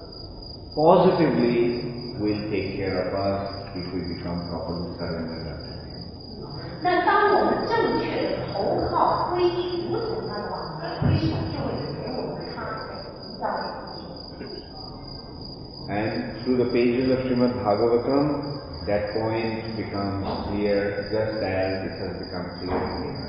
Speaker 1: positively will take care of us if we become properly surrendered unto him.
Speaker 2: 那当我们正确的投靠、皈依、服从他的话，奎什那就会给我们他要的一切。
Speaker 1: And through the pages of Srimad Bhagavatam, that point becomes clear just as it has become clear here.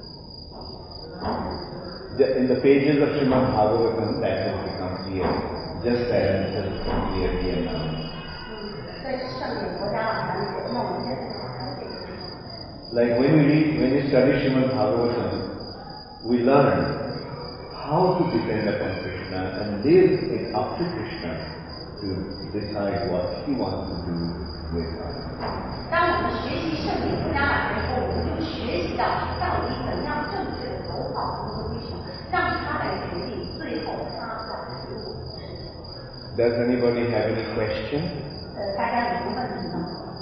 Speaker 1: The, in the pages of Srimad Bhagavatam, that has become clear just as it has become clear here now.
Speaker 2: 在圣典国家网上写，那我们现在讲这个。
Speaker 1: Like when we read, when we study Srimad Bhagavatam, we learn how to depend upon Krishna and live it up to Krishna to decide what he wants to do with us.
Speaker 2: 当我们学习圣典国家版的时候，我们就学习到到底怎样正确的投靠和规程，让他来决定最后他要给我们的事情。
Speaker 1: Does anybody have any question?
Speaker 2: 呃，大家有什么问题吗？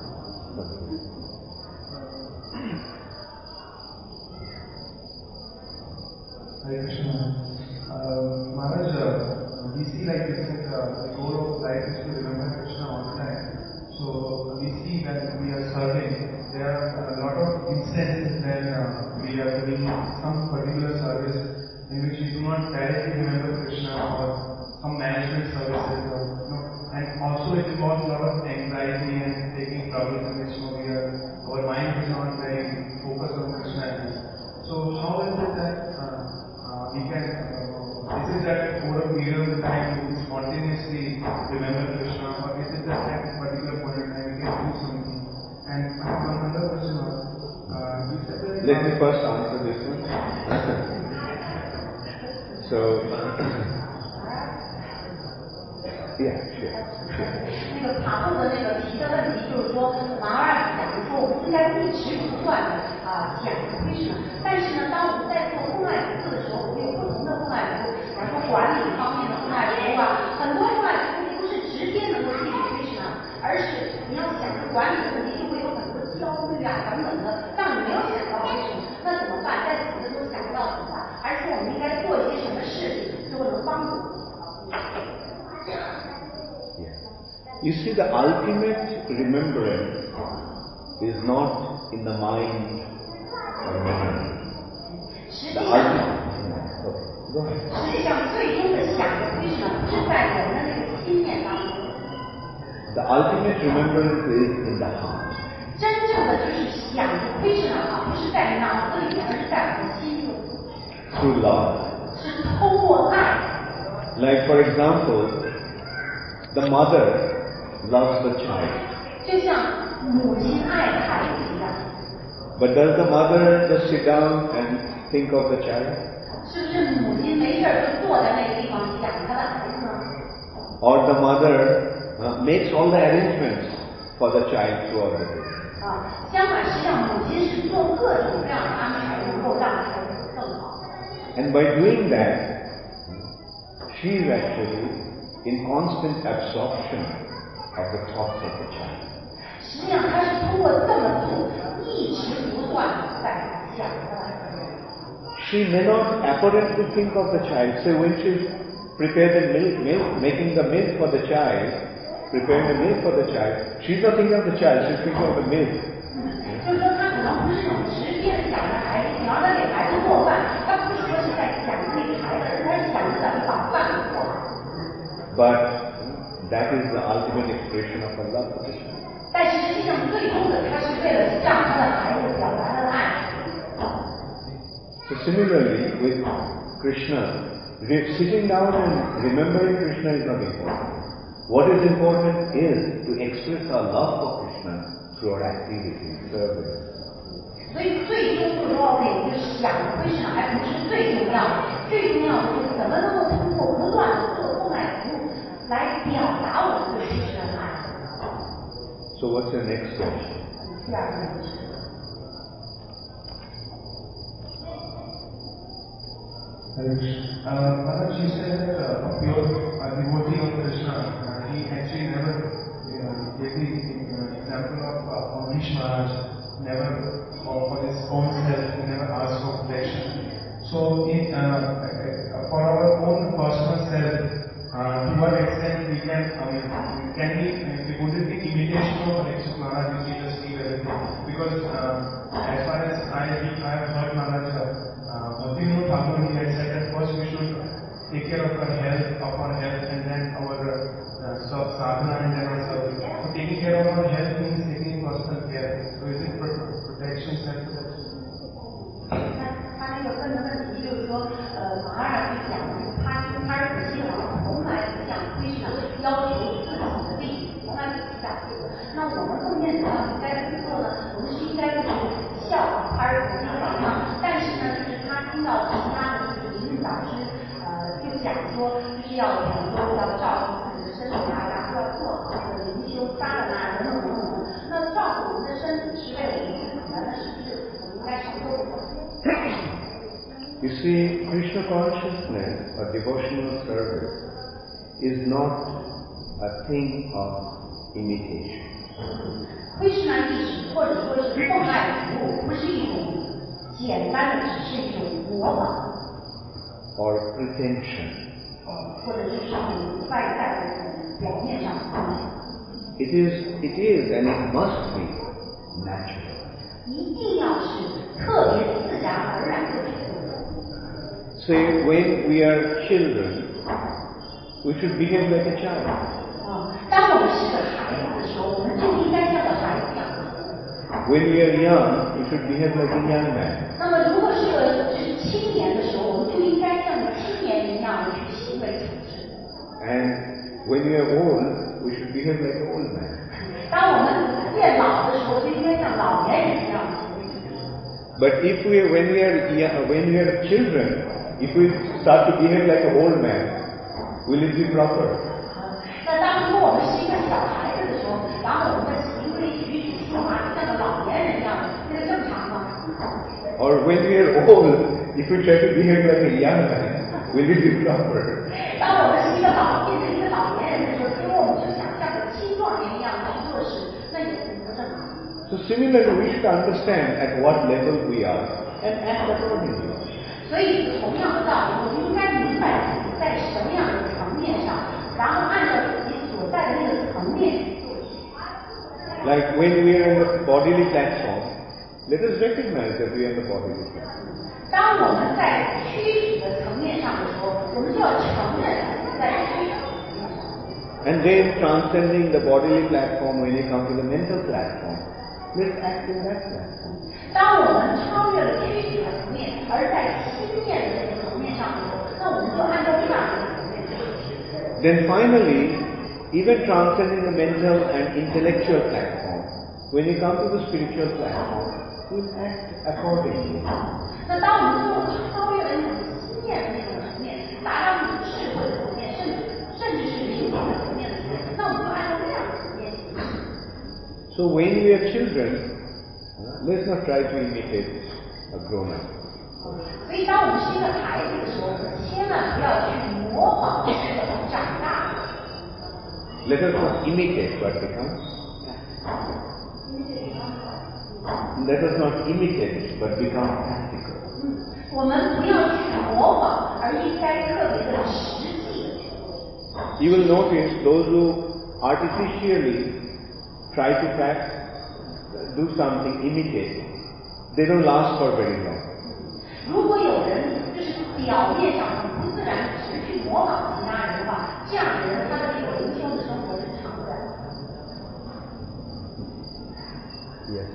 Speaker 3: Hare Krishna. Uh, Maharaj, uh, we see like you said, uh, the goal of life is to remember Krishna all the time. So we see when we are serving, there are a lot of instances when uh, we are doing some particular service in which we do not directly remember Krishna or some management services, or, you know, and also it involves a lot of anxiety and taking troubles in which you know, we are, our mind is not very focused on Krishna. So how is it that uh, uh, we can, uh, is it that over a period of time we spontaneously remember Krishna, or is it that at a particular point in time we can do something? And I have one other question. Uh, you said that,
Speaker 1: Let me first answer this one. So, yeah, sure, sure.
Speaker 2: 那个卡布的那个提的问题就是说，马二讲的说，我们应该一直不断的啊讲奎什那，但是呢，当我们在做奉爱服务的时候，我们有不同的奉爱服务，比方说管理方面的奉爱服务啊，很多奉爱服务不是直接能够记住奎什那，而是你要想着管理的问题，就会有很多焦虑啊等等的，让你没有想到奎什那。 那怎么办？在此时都想不到怎么办，而是我们应该做一些什么事情，就会能帮助我们。
Speaker 1: You see, the ultimate remembrance is not in the mind or memory.
Speaker 2: 实际
Speaker 1: The
Speaker 2: 上，
Speaker 1: ultimate. Okay, go ahead.
Speaker 2: 实际上最终的想的规矩呢，不是在我们的那个心念当中，
Speaker 1: The ultimate remembrance is in the heart.
Speaker 2: 真正的就是想的规矩呢，啊，不是在脑子里面，而是在我们的心中，
Speaker 1: Through love.
Speaker 2: 是通过爱。
Speaker 1: Like, for example, the mother loves the child.
Speaker 2: 就像母亲爱孩子一样，
Speaker 1: But does the mother just sit down and think of the child?
Speaker 2: 是不是母亲没事儿就坐在那个地方想她的孩子呢？
Speaker 1: Or the mother uh, makes all the arrangements for the child throughout the day?
Speaker 2: 啊，相反，实际上母亲是做各种各样的安排，能够让孩子更好。
Speaker 1: And by doing that, she is actually in constant absorption of the thoughts of the child.
Speaker 2: 实际上，她是通过这么做，一直不断的在想她的孩子。
Speaker 1: She may not apparently think of the child. So when she prepares the milk, milk, making the milk for the child, preparing the milk for the child, she's not thinking of the child, she's thinking of the milk.
Speaker 2: 就是说，她可能不是很直接的想着孩子，比方说给孩子做饭，她不是说是在想着那个孩子，而是她是想着怎么把饭给做好。
Speaker 1: But that is the ultimate expression of her love for the child.
Speaker 2: 但实际上，最终的她是为了让她的孩子表达她的爱。
Speaker 1: So similarly with Krishna, re- sitting down and remembering Krishna is not important. What is important is to express our love for Krishna through our activity, service.
Speaker 2: 所以最终就是说 ，OK， 就是想的归想，还不是最重要的，最重要的是怎么能够通过不断的做奉爱服务来表达我们对कृष्ण的爱。
Speaker 1: So what's your next question?
Speaker 2: 第二个问题。
Speaker 3: Uh, Maharaj, you said that uh, a pure uh, devotee of Krishna, uh, he actually never uh, gave the uh, example of uh, Amrish Maharaj, never for, for his own self, he never asked for protection. So, in, uh, for our own personal self, uh, to what extent we can, I mean, can we, uh, would it be imitation of Parikshit Maharaj if we just leave everything? Because uh, as far as I, I have heard Maharaj, uh, Bhaktivinoda Thakur, he had said that first we should take care of our health, of our health, and then our uh, sadhana, and then our service. So taking care of our health means taking personal care. So is it protection, self-protection?
Speaker 2: 他那个问的问题就是说，呃，马二去讲，他他是可惜好像从来不向कृष्ण要求自己的利益，从来不提这个。那我们奉献者应该怎么做呢？我们是应该就是效仿他人可惜榜样，但是呢，就是他听到其他的就是灵运导师，呃，就讲说，就是要比如说要照顾自己的身体啊，然后要做好这个灵修沙的啊，等等等等。那照顾我们的身体是为了我们自己的，那是不是我们应该什么都不做？
Speaker 1: You see, Krishna consciousness or devotional service is not a thing of imitation.
Speaker 2: Krishna 意识或者说是奉爱服务，不是一种简单的，只是一种模仿，
Speaker 1: or pretension.
Speaker 2: 或者就是一种外在的表面上的东西。
Speaker 1: It is, it is, and it must be natural.
Speaker 2: 一定要是特别自然而然的觉悟。
Speaker 1: Say, when we are children, we should behave like a child.
Speaker 2: 啊，当我们是个孩子的时候，我们就应该像个孩子一样。
Speaker 1: When we are young, we should behave like a young man.
Speaker 2: 那么，如果是个就是青年的时候，我们就应该像个青年人一样的去行为处事。
Speaker 1: And when we are old, we should behave like an old man.
Speaker 2: 当我们变老的时候，就应该像老年人一样行为处事。
Speaker 1: But if we, when we are young, when we are children, if we start to behave like an old man, will it be proper?
Speaker 2: 那当如果我们是一个小孩子的时候，然后我们的行为举止说话就像个老年人一样，这个正常吗？
Speaker 1: Or when we are old, if we try to behave like a young man, will it be proper?
Speaker 2: 当我们是一个老变成一个老年人的时候，结果我们就想像个青壮年一样去做事，那也是不正常。
Speaker 1: So similarly, we should understand at what level we are. and act accordingly.
Speaker 2: 所以同样的道理，我们应该明白自己在什么样的层面上，然后按照自己所在的那个层面去做事。
Speaker 1: Like when we are in the bodily platform, let us recognize that we are in the bodily platform.
Speaker 2: 当我们在躯体的层面上的时候，我们就要承认自己在躯体的层面上。
Speaker 1: And then transcending the bodily platform, when you come to the mental platform, let's act in that platform.
Speaker 2: 当我们超越了躯体的层面，而在心念的这个层面上的时候，那我们就按照这样的层面去做事。
Speaker 1: Then finally, even transcending the mental and intellectual platform, when you come to the spiritual platform, we'll act accordingly.
Speaker 2: 那当我们最后超越了那种心念的那种层面，达到那种智慧的层面，甚至甚至是灵性的层面的时候，那我们就按照这样的层面行事。
Speaker 1: So when we are children, uh, let's not try to imitate a grown-up.
Speaker 2: 所以当我们是一个孩子的时候，千万不要去模仿一个长大的。
Speaker 1: Let us not imitate what becomes. Let us not imitate but become practical.
Speaker 2: 嗯，我们不要去模仿，而应该特别的实际的去做。
Speaker 1: You will notice those who artificially try to practice, do something, imitate, they don't last for very long.
Speaker 2: 如果有人就是表面上很不自然，只是去模仿其他人的话，这样的人他的这个灵修的生活是长不了的。
Speaker 1: Yes.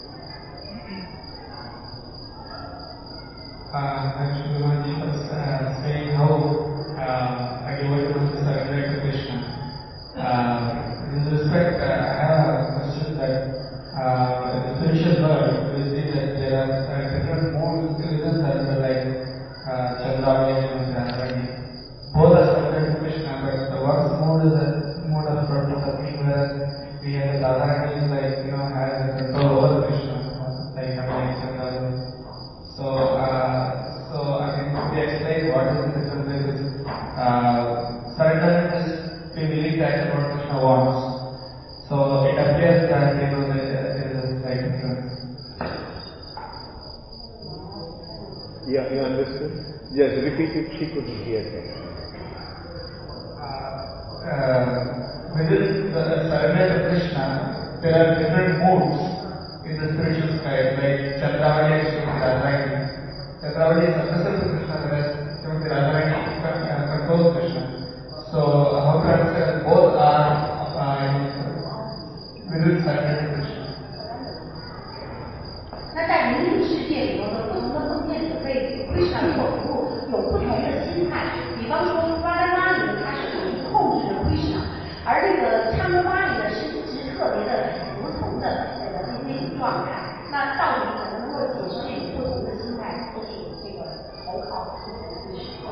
Speaker 3: Uh, Actually, Guruji was uh, saying how uh, a devotee must surrender to Krishna. Uh, in this respect, uh, I have a question that uh, in the spiritual world, we see that there are uh, different modes within surrender, like uh, Chandravali and Radharani. Both are surrendered to Krishna, but the one mode is a mode of total suffering, whereas we have the Radharani is like, you know, has control over Krishna, like Radharani Chandravali. So, uh, so I mean, could you explain what is the difference? Because uh, surrender is we believe that what Krishna wants. So it appears that you know there is a slight difference.
Speaker 1: Yeah, you understood? Yes, repeat it. She couldn't hear that.
Speaker 3: Uh, uh, within the surrender to Krishna, there are different modes in the spiritual sky, like Chandravali and Srimati Radharani. Chandravali is submissive to Krishna, whereas Srimati Radharani uh, controls Krishna. So, uh, how to understand both are uh, within surrender to Krishna?
Speaker 2: 那在灵性世界里头的不同的奉献者为 Krishna 做服务，有不同的心态。比方说 Radharani 他是属于控制着 Krishna， 而这个 Chandravali 呢是一直特别的服从的呃那种状态。那到底怎么能够解释这种不同的心态？这是这个投考不同的事情。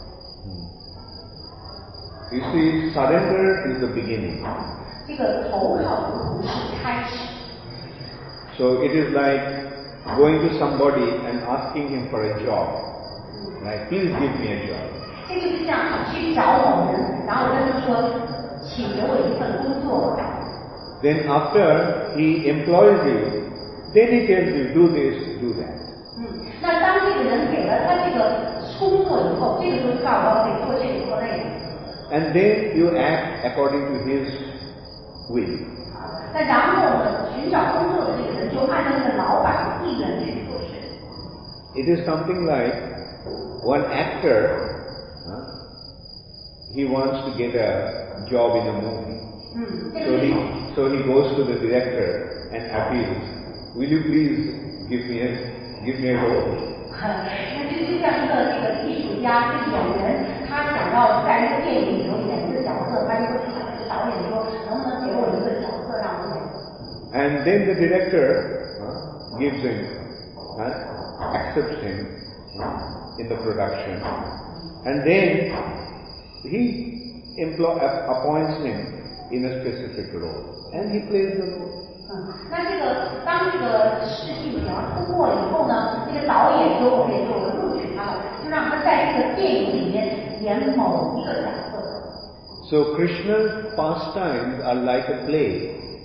Speaker 1: You see, surrender is the beginning.
Speaker 2: 这个投靠不同是开始。
Speaker 1: So it is like going to somebody and asking him for a job. Right? Please give me a job.
Speaker 2: 这就是像去找某人，然后跟他说，请给我一份工作。
Speaker 1: Then after he employs you, then he tells you, do this, do that.
Speaker 2: 嗯，那当这个人给了他这个工作以后，这个时候就告诉他得做这个做那个。
Speaker 1: And then you act according to his will.
Speaker 2: 那然后呢，寻找工作的这个人就按照这个老板的意愿去做事。
Speaker 1: It is something like one actor, huh, he wants to get a job in a movie.
Speaker 2: 嗯，这
Speaker 1: So
Speaker 2: 个
Speaker 1: he, so he goes to the director and appeals, will you please give me a, give me a role?
Speaker 2: 那这就像一个这个艺术家，这个演员，他想要在一个电影里头演一个角色，他就会去找这个导演说，能不能给我一个角色让我演？
Speaker 1: And then the director uh, gives him, uh, accepts him uh, in the production, and then he employ, appoints him in a specific role, and he plays the role.
Speaker 2: 嗯，那这个当这个试镜只要通过了以后呢，这个导演就 OK 就录取他了，就让他在这个电影里面演某一个角色。
Speaker 1: So Krishna's pastimes are like a play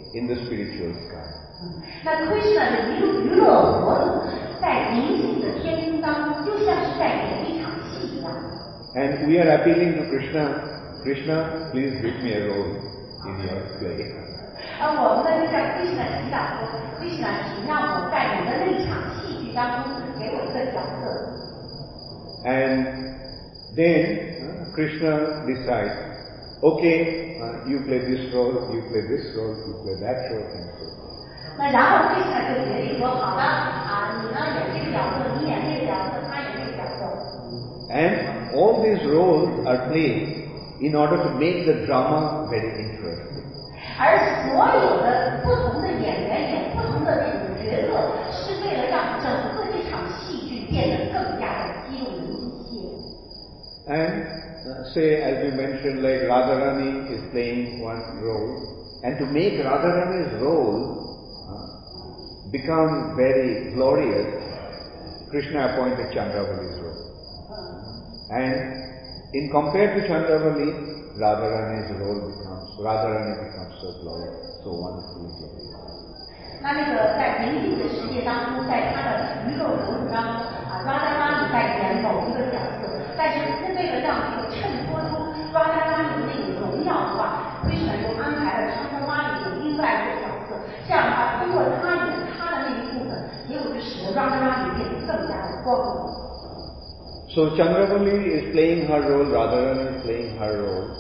Speaker 1: in the spiritual sky.
Speaker 2: 那 Krishna 的娱娱乐活动，在宁静的天空当中，就像是在演一场戏一样。
Speaker 1: And we are appealing to Krishna, Krishna, please give me a role in your play.
Speaker 2: 而我们呢就向 Krishna 祈祷说 ，Krishna， 请让我在你的那场戏剧当中给我一个角色。
Speaker 1: And then uh, Krishna decides, okay, uh, you play this role, you play this role, you play that role, and so on.
Speaker 2: 那然后 Krishna 就决定说，好的啊，你呢演这个角色，你演那个角色，他演那个角色。
Speaker 1: And all these roles are played in order to make the drama very interesting.
Speaker 2: 而所有的不同的演员演不同的这种角色，是为了让整个这场戏剧变得更加的激动人心。
Speaker 1: And uh, say, as we mentioned, like Radharani is playing one role, and to make Radharani's role uh, become very glorious, Krishna appointed Chandravali's role. And in compared to Chandravali, Radharani's role becomes, Radharani becomes so glorious, so wonderfully glorious.
Speaker 2: 那那个在宁静的世界当中，在他的娱乐活动当中啊，Radharani在演某一个角色，但是为了让这个衬托出 Radharani的那种荣耀的话 ，Krishna 就安排了 Chandravali 演另外一个角色，这样的话，通过他演他的那一部分，结果就使得 Radharani 变得更加的光荣。
Speaker 1: So Chandravali is playing her role, Radharani is playing her role,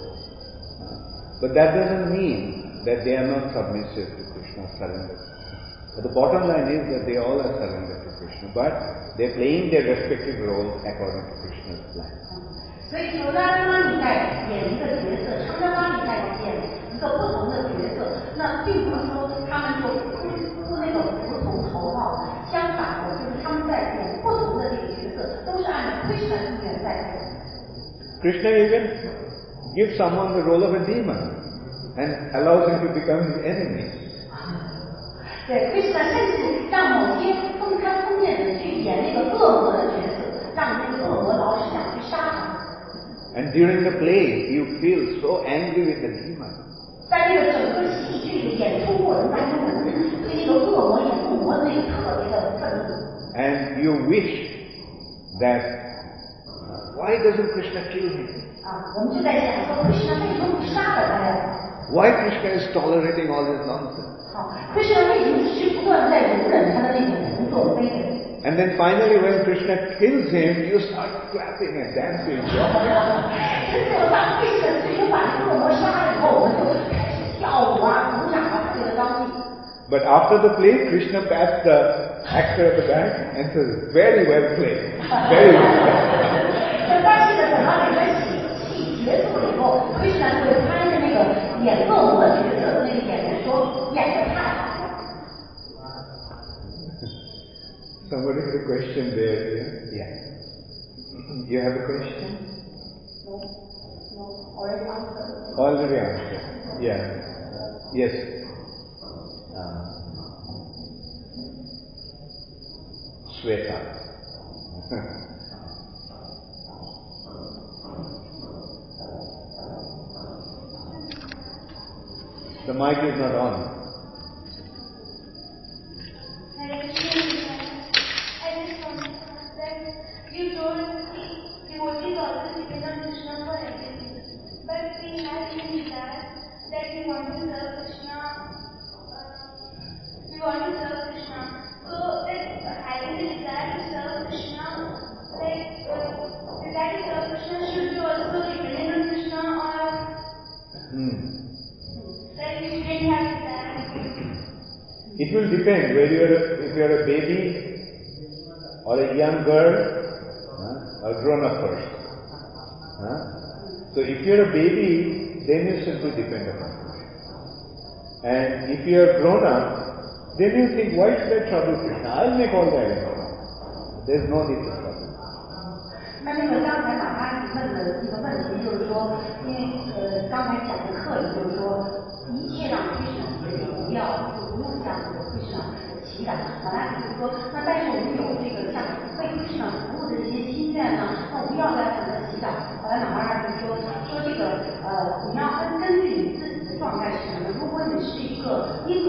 Speaker 1: but that doesn't mean that they are not submissive to Krishna, surrendered. But the bottom line is that they all are surrendered to Krishna, but they are playing their respective roles according to Krishna's plan.
Speaker 2: 所以说，拉达玛尼在演一个角色，昌达玛尼在演一个不同的角色，那并不是说他们就不不那个服从投靠，相反的，就是他们在演不同的这个角色，都是按照 Krishna 意愿在演。
Speaker 1: Krishna even gives someone the role of a demon and allows him to become his enemy.
Speaker 2: 对 ，Krishna 甚至让某些封开封面的去演那个恶魔的角色，让那个恶魔老是想去杀他。
Speaker 1: And during the play, you feel so angry with the demon.
Speaker 2: 在那个整个戏剧的演出过程当中，我们对那个恶魔演恶魔的那个特别的愤怒。
Speaker 1: And you wish that uh, why doesn't Krishna kill him?
Speaker 2: 啊，我们就在想说 ，Krishna 为什么不杀了他呀？
Speaker 1: Why Krishna is tolerating all this nonsense?
Speaker 2: 好 ，Krishna 为什么一直不断的在容忍他的那种胡作非为？
Speaker 1: And then finally, when Krishna kills him, you start clapping and dancing.
Speaker 2: 真正当 Krishna 最终把这个恶魔杀了以后，我们就开始跳舞啊、鼓掌啊，特别的高兴。
Speaker 1: But after the play, Krishna pats the actor at the back and says, "Very well played, very well played."
Speaker 2: 但是呢，等到这个戏戏结束了以后 ，Krishna 就会拍着那个演恶魔角色的那个演员说：“演得太好了。”
Speaker 1: Somebody has a question there. Yeah. yeah. You have a question?
Speaker 2: No, no, already answered.
Speaker 1: Already answered. Yeah. Yes. Uh, Shweta. The mic is not on.
Speaker 4: You told the devotees always depend on Krishna for everything. But we have even desire that we want to serve Krishna. Uh, we want to serve Krishna. So, like, uh, having the desire to serve Krishna, like, uh, desire to serve Krishna, should we also depend on Krishna, or
Speaker 1: Hmm.
Speaker 4: like we shouldn't have desire?
Speaker 1: It will depend whether you are a, if you are a baby or a young girl huh, or grown-up person. Huh? So if you are a baby, then you simply depend upon Krishna. And if you are grown-up, then you think, why should I trouble Krishna? I'll make all the arrangements. There is no need to trouble.
Speaker 2: 那那个刚才马哈提问的这个问题就是说，因为呃刚才讲的课里就是说，一切让 Krishna 决定，不要就不用向这个 Krishna 祈祷。马哈提就是说，那但是我们有这个像为 Krishna 服务的这些心愿呢，那我们要不要向他祈祷？后来马哈提就说说这个呃，你要根根据你自己的状态是什么？如果你是一个婴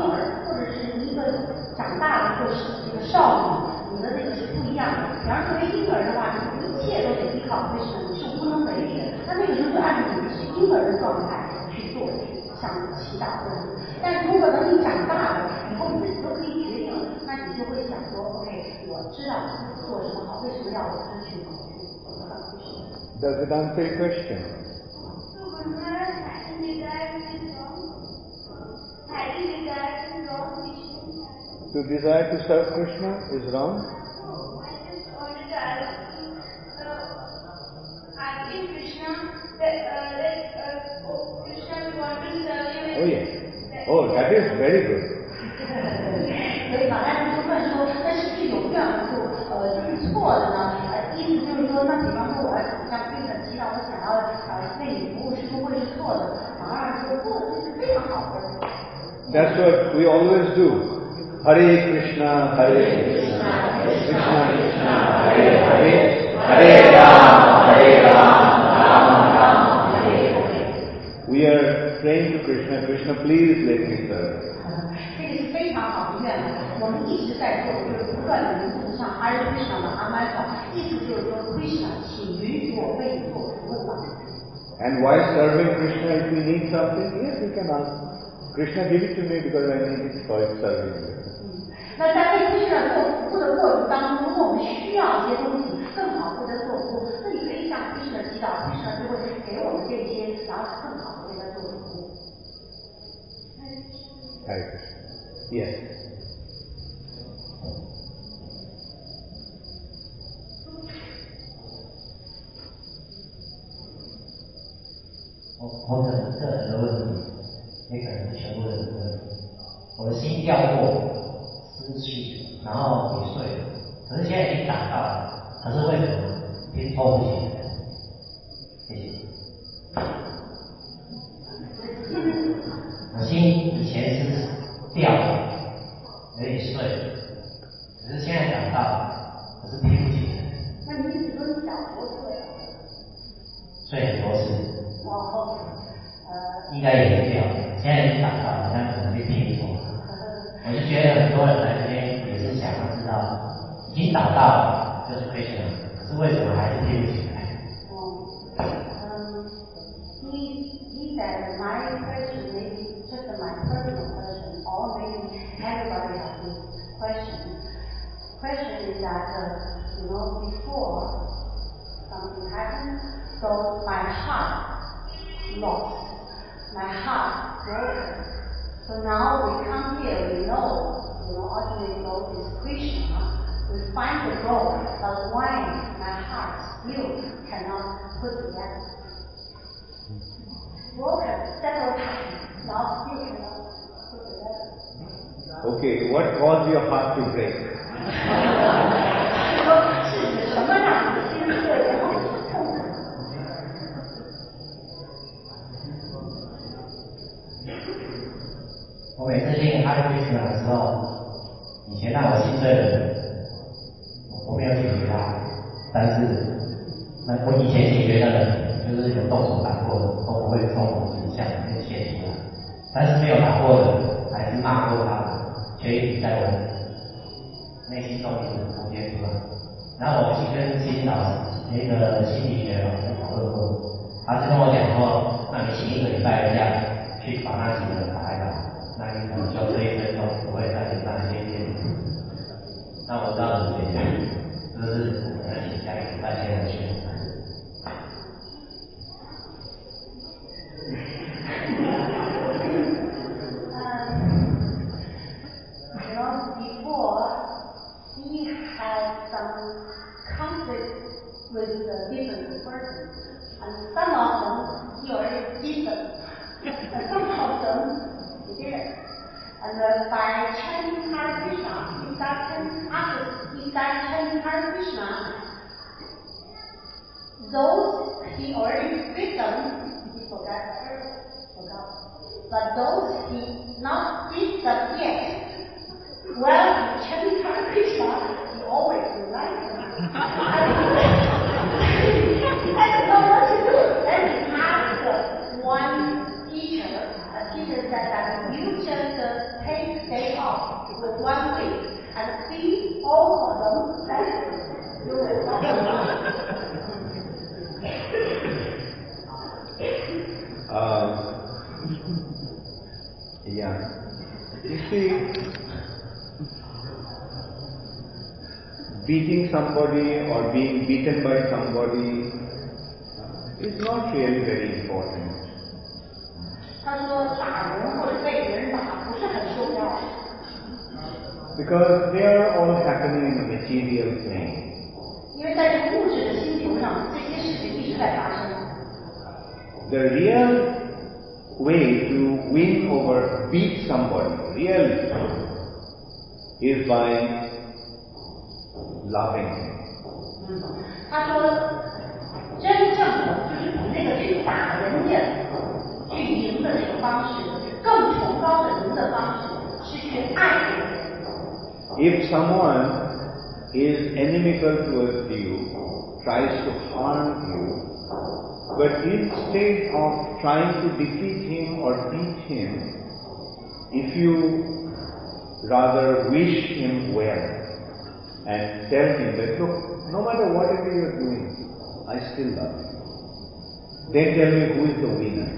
Speaker 2: 长大了就是这个少女，你的那个是不一样的。然而作为婴儿的话，你一切都得依靠Krishna，你是无能为力的。那那个时候就按照你是婴儿的状态去做，像祈祷这样。但是如果等你长大了以后，你自己都可以决定了，那你就会想说 ，OK， 我知道自己做什么好，为什么要我遵循我去做上去？
Speaker 1: Does it answer your question?
Speaker 4: So Guru Maharaj, having desire is wrong. Having desire is wrong.
Speaker 1: To desire to serve Krishna is wrong?
Speaker 4: I just wanted to ask you, uh, asking Krishna that, uh, that uh, oh, Krishna, we want to serve you.
Speaker 1: Oh yes. Oh, that is very good.
Speaker 2: 所以马大师就问说，那是不是有这样的做，呃，就是错的呢？呃，意思就是说，那比方说我要像对着祈祷，我想要呃为你服务，是不是会是错的？马大师说，不，这是非常好的。
Speaker 1: That's what we always do. Hare Krishna, Hare Krishna, Krishna Krishna, Hare Hare, Hare Rama, Hare Rama, Rama Rama, Hare Hare. We are praying to Krishna, Krishna, please let me serve.
Speaker 2: 这个是非常好的愿望，我们一直在做，就是不断的诵唱 Hare Krishna 的阿曼法，意思就是说 Krishna， 请允许我为你做服务吧。
Speaker 1: And while serving Krishna, if we need something, yes, we can ask. Krishna, give it to me because I need it for serving you.
Speaker 2: 那在为 Krishna 做服务的过程当中，如果我们需要一些东西更好为他做服务，那你可以向 Krishna 祈祷 ，Krishna 就会给我们这些，然后更好的为他做服务。
Speaker 1: Hare Krishna. Yes.
Speaker 5: 我我可能个人的问题，也可能是全部人的问题。我的心掉过，失去，然后也碎了，可是现在已经长大了，可是为什么偏抽不起来？谢谢。我心以前是掉了，有点碎了，可是现在长大了，可是拼不起来。
Speaker 2: 那你意思说你小时候碎了？
Speaker 5: 碎很多次。
Speaker 2: 哦，呃，
Speaker 5: 应该也是掉，现在已经长大了，好像可能被拼错。我就觉得很多人来这边也是想要知道，已经找到了就是 Krishna， 可是为什么还是拼不起来？
Speaker 2: Um, he, he said, my question maybe just my personal question, or maybe everybody has this question. Question is that, uh, you know, before something happened, so my heart lost, my heart broken. So now we come here, we know, you know, ultimate goal is Krishna. We find the goal, but why my heart still cannot put together? Broken several times, now still cannot put together.
Speaker 1: Okay, what caused your heart to break?
Speaker 2: 是指什么让你心碎，然后痛苦？
Speaker 5: 我每次念哈利路亚的时候，以前让我心碎的人，我没有解决他，但是那我以前解决的人，就是有动手打过的，都不会从我形象里面现出来，但是没有打过的，还是骂过他的，却一直在我内心中一直浮现出来。然后我去跟心理老师那个心理学老师讨论过，他是跟我讲说，那你请一个礼拜的假，去把那几个人打一打。那你可能就这一生中不会再有那些念头。那我知道怎么解决，就是我可能请假一个礼拜先回去。
Speaker 2: You know, before he had some conflict with the different persons, and some of them he already did them, and some of them he didn't. And uh, by chanting Hare Krishna, he started after he started chanting Hare Krishna, those he already did them, he forgot, forgot. But those he not did them yet, well, he chanted Hare Krishna, he always reminded them. I don't know what to do. Then he asked one teacher, a teacher said that you just uh, take day off with one way and feed all of them like you will
Speaker 1: uh, yeah. You see, beating somebody or being beaten by somebody is not really very important.
Speaker 2: 他说打人或者被别人打不是很重要。
Speaker 1: Because they are all happening in the material plane.
Speaker 2: 因为在这个物质的星球上，这些事情一直在发生。
Speaker 1: The real way to win over, beat somebody, really, is by loving him.
Speaker 2: 嗯，他说，真正的就是比那个去打人家、去赢的那个方式，更崇高的赢的方式是去爱别人。
Speaker 1: If someone is inimical towards you, tries to harm you, but instead of trying to defeat him or beat him, if you rather wish him well and tell him that, look, no matter whatever you are doing, I still love you. Then tell me who is the winner.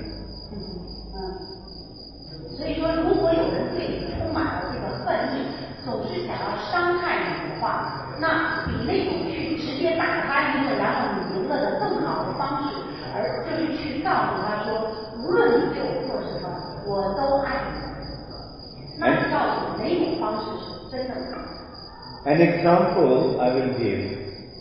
Speaker 2: 嗯，所以说，如果有人对你充满了这个恨意，总是想要伤害你的话，那比那种去直接打他一顿，然后你赢了的更好的方式，而就是去告诉他说，无论你对我做什么，我都爱你。那你告诉我哪种方式是真正的？
Speaker 1: An example I will give.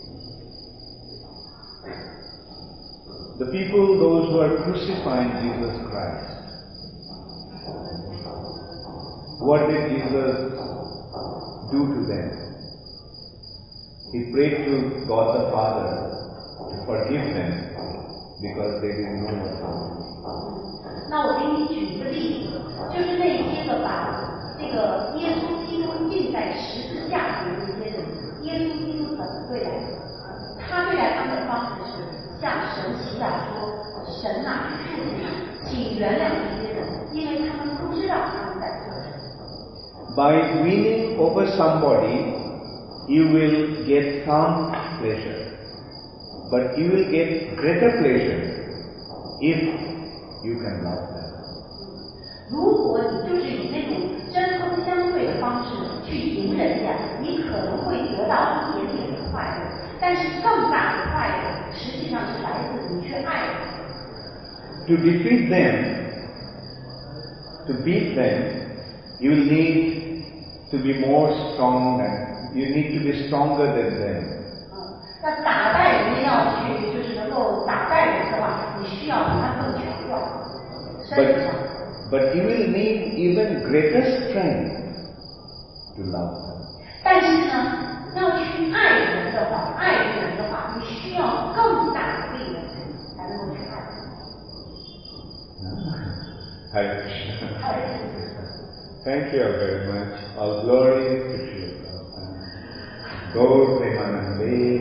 Speaker 1: The people, those who are crucifying Jesus Christ, what did Jesus do to them? He prayed to God the Father to forgive them because they didn't know what to do.
Speaker 2: 那我给你举一个例子，就是那些个把这个耶稣基督钉在十字架上的那些人，耶稣基督怎么对待他们？他对待他们的方式是向神祈祷说：“神啊，父亲啊，请原谅这些人，因为他们不知道他们在做什么。”
Speaker 1: By winning over somebody, you will get some pleasure, but you will get greater pleasure if you can love them.
Speaker 2: 如果你就是以那种针锋相对的方式去赢人家，你可能会得到一点点的快乐，但是更大的快乐实际上是来自你去爱他。
Speaker 1: To defeat them, to beat them, you will need to be more strong than, you need to be stronger than them.
Speaker 2: 嗯，那打败人家要去，就是能够打败人的话，你需要比他更强壮，身体上。
Speaker 1: But you will need even greater strength to love them.
Speaker 2: 但是呢，要去爱人的话，爱人的话，你需要更大的力量才能够去爱人。
Speaker 1: Hare Krishna. Thank you very much. All glory to Srila Prabhupada. Gaur Premanande.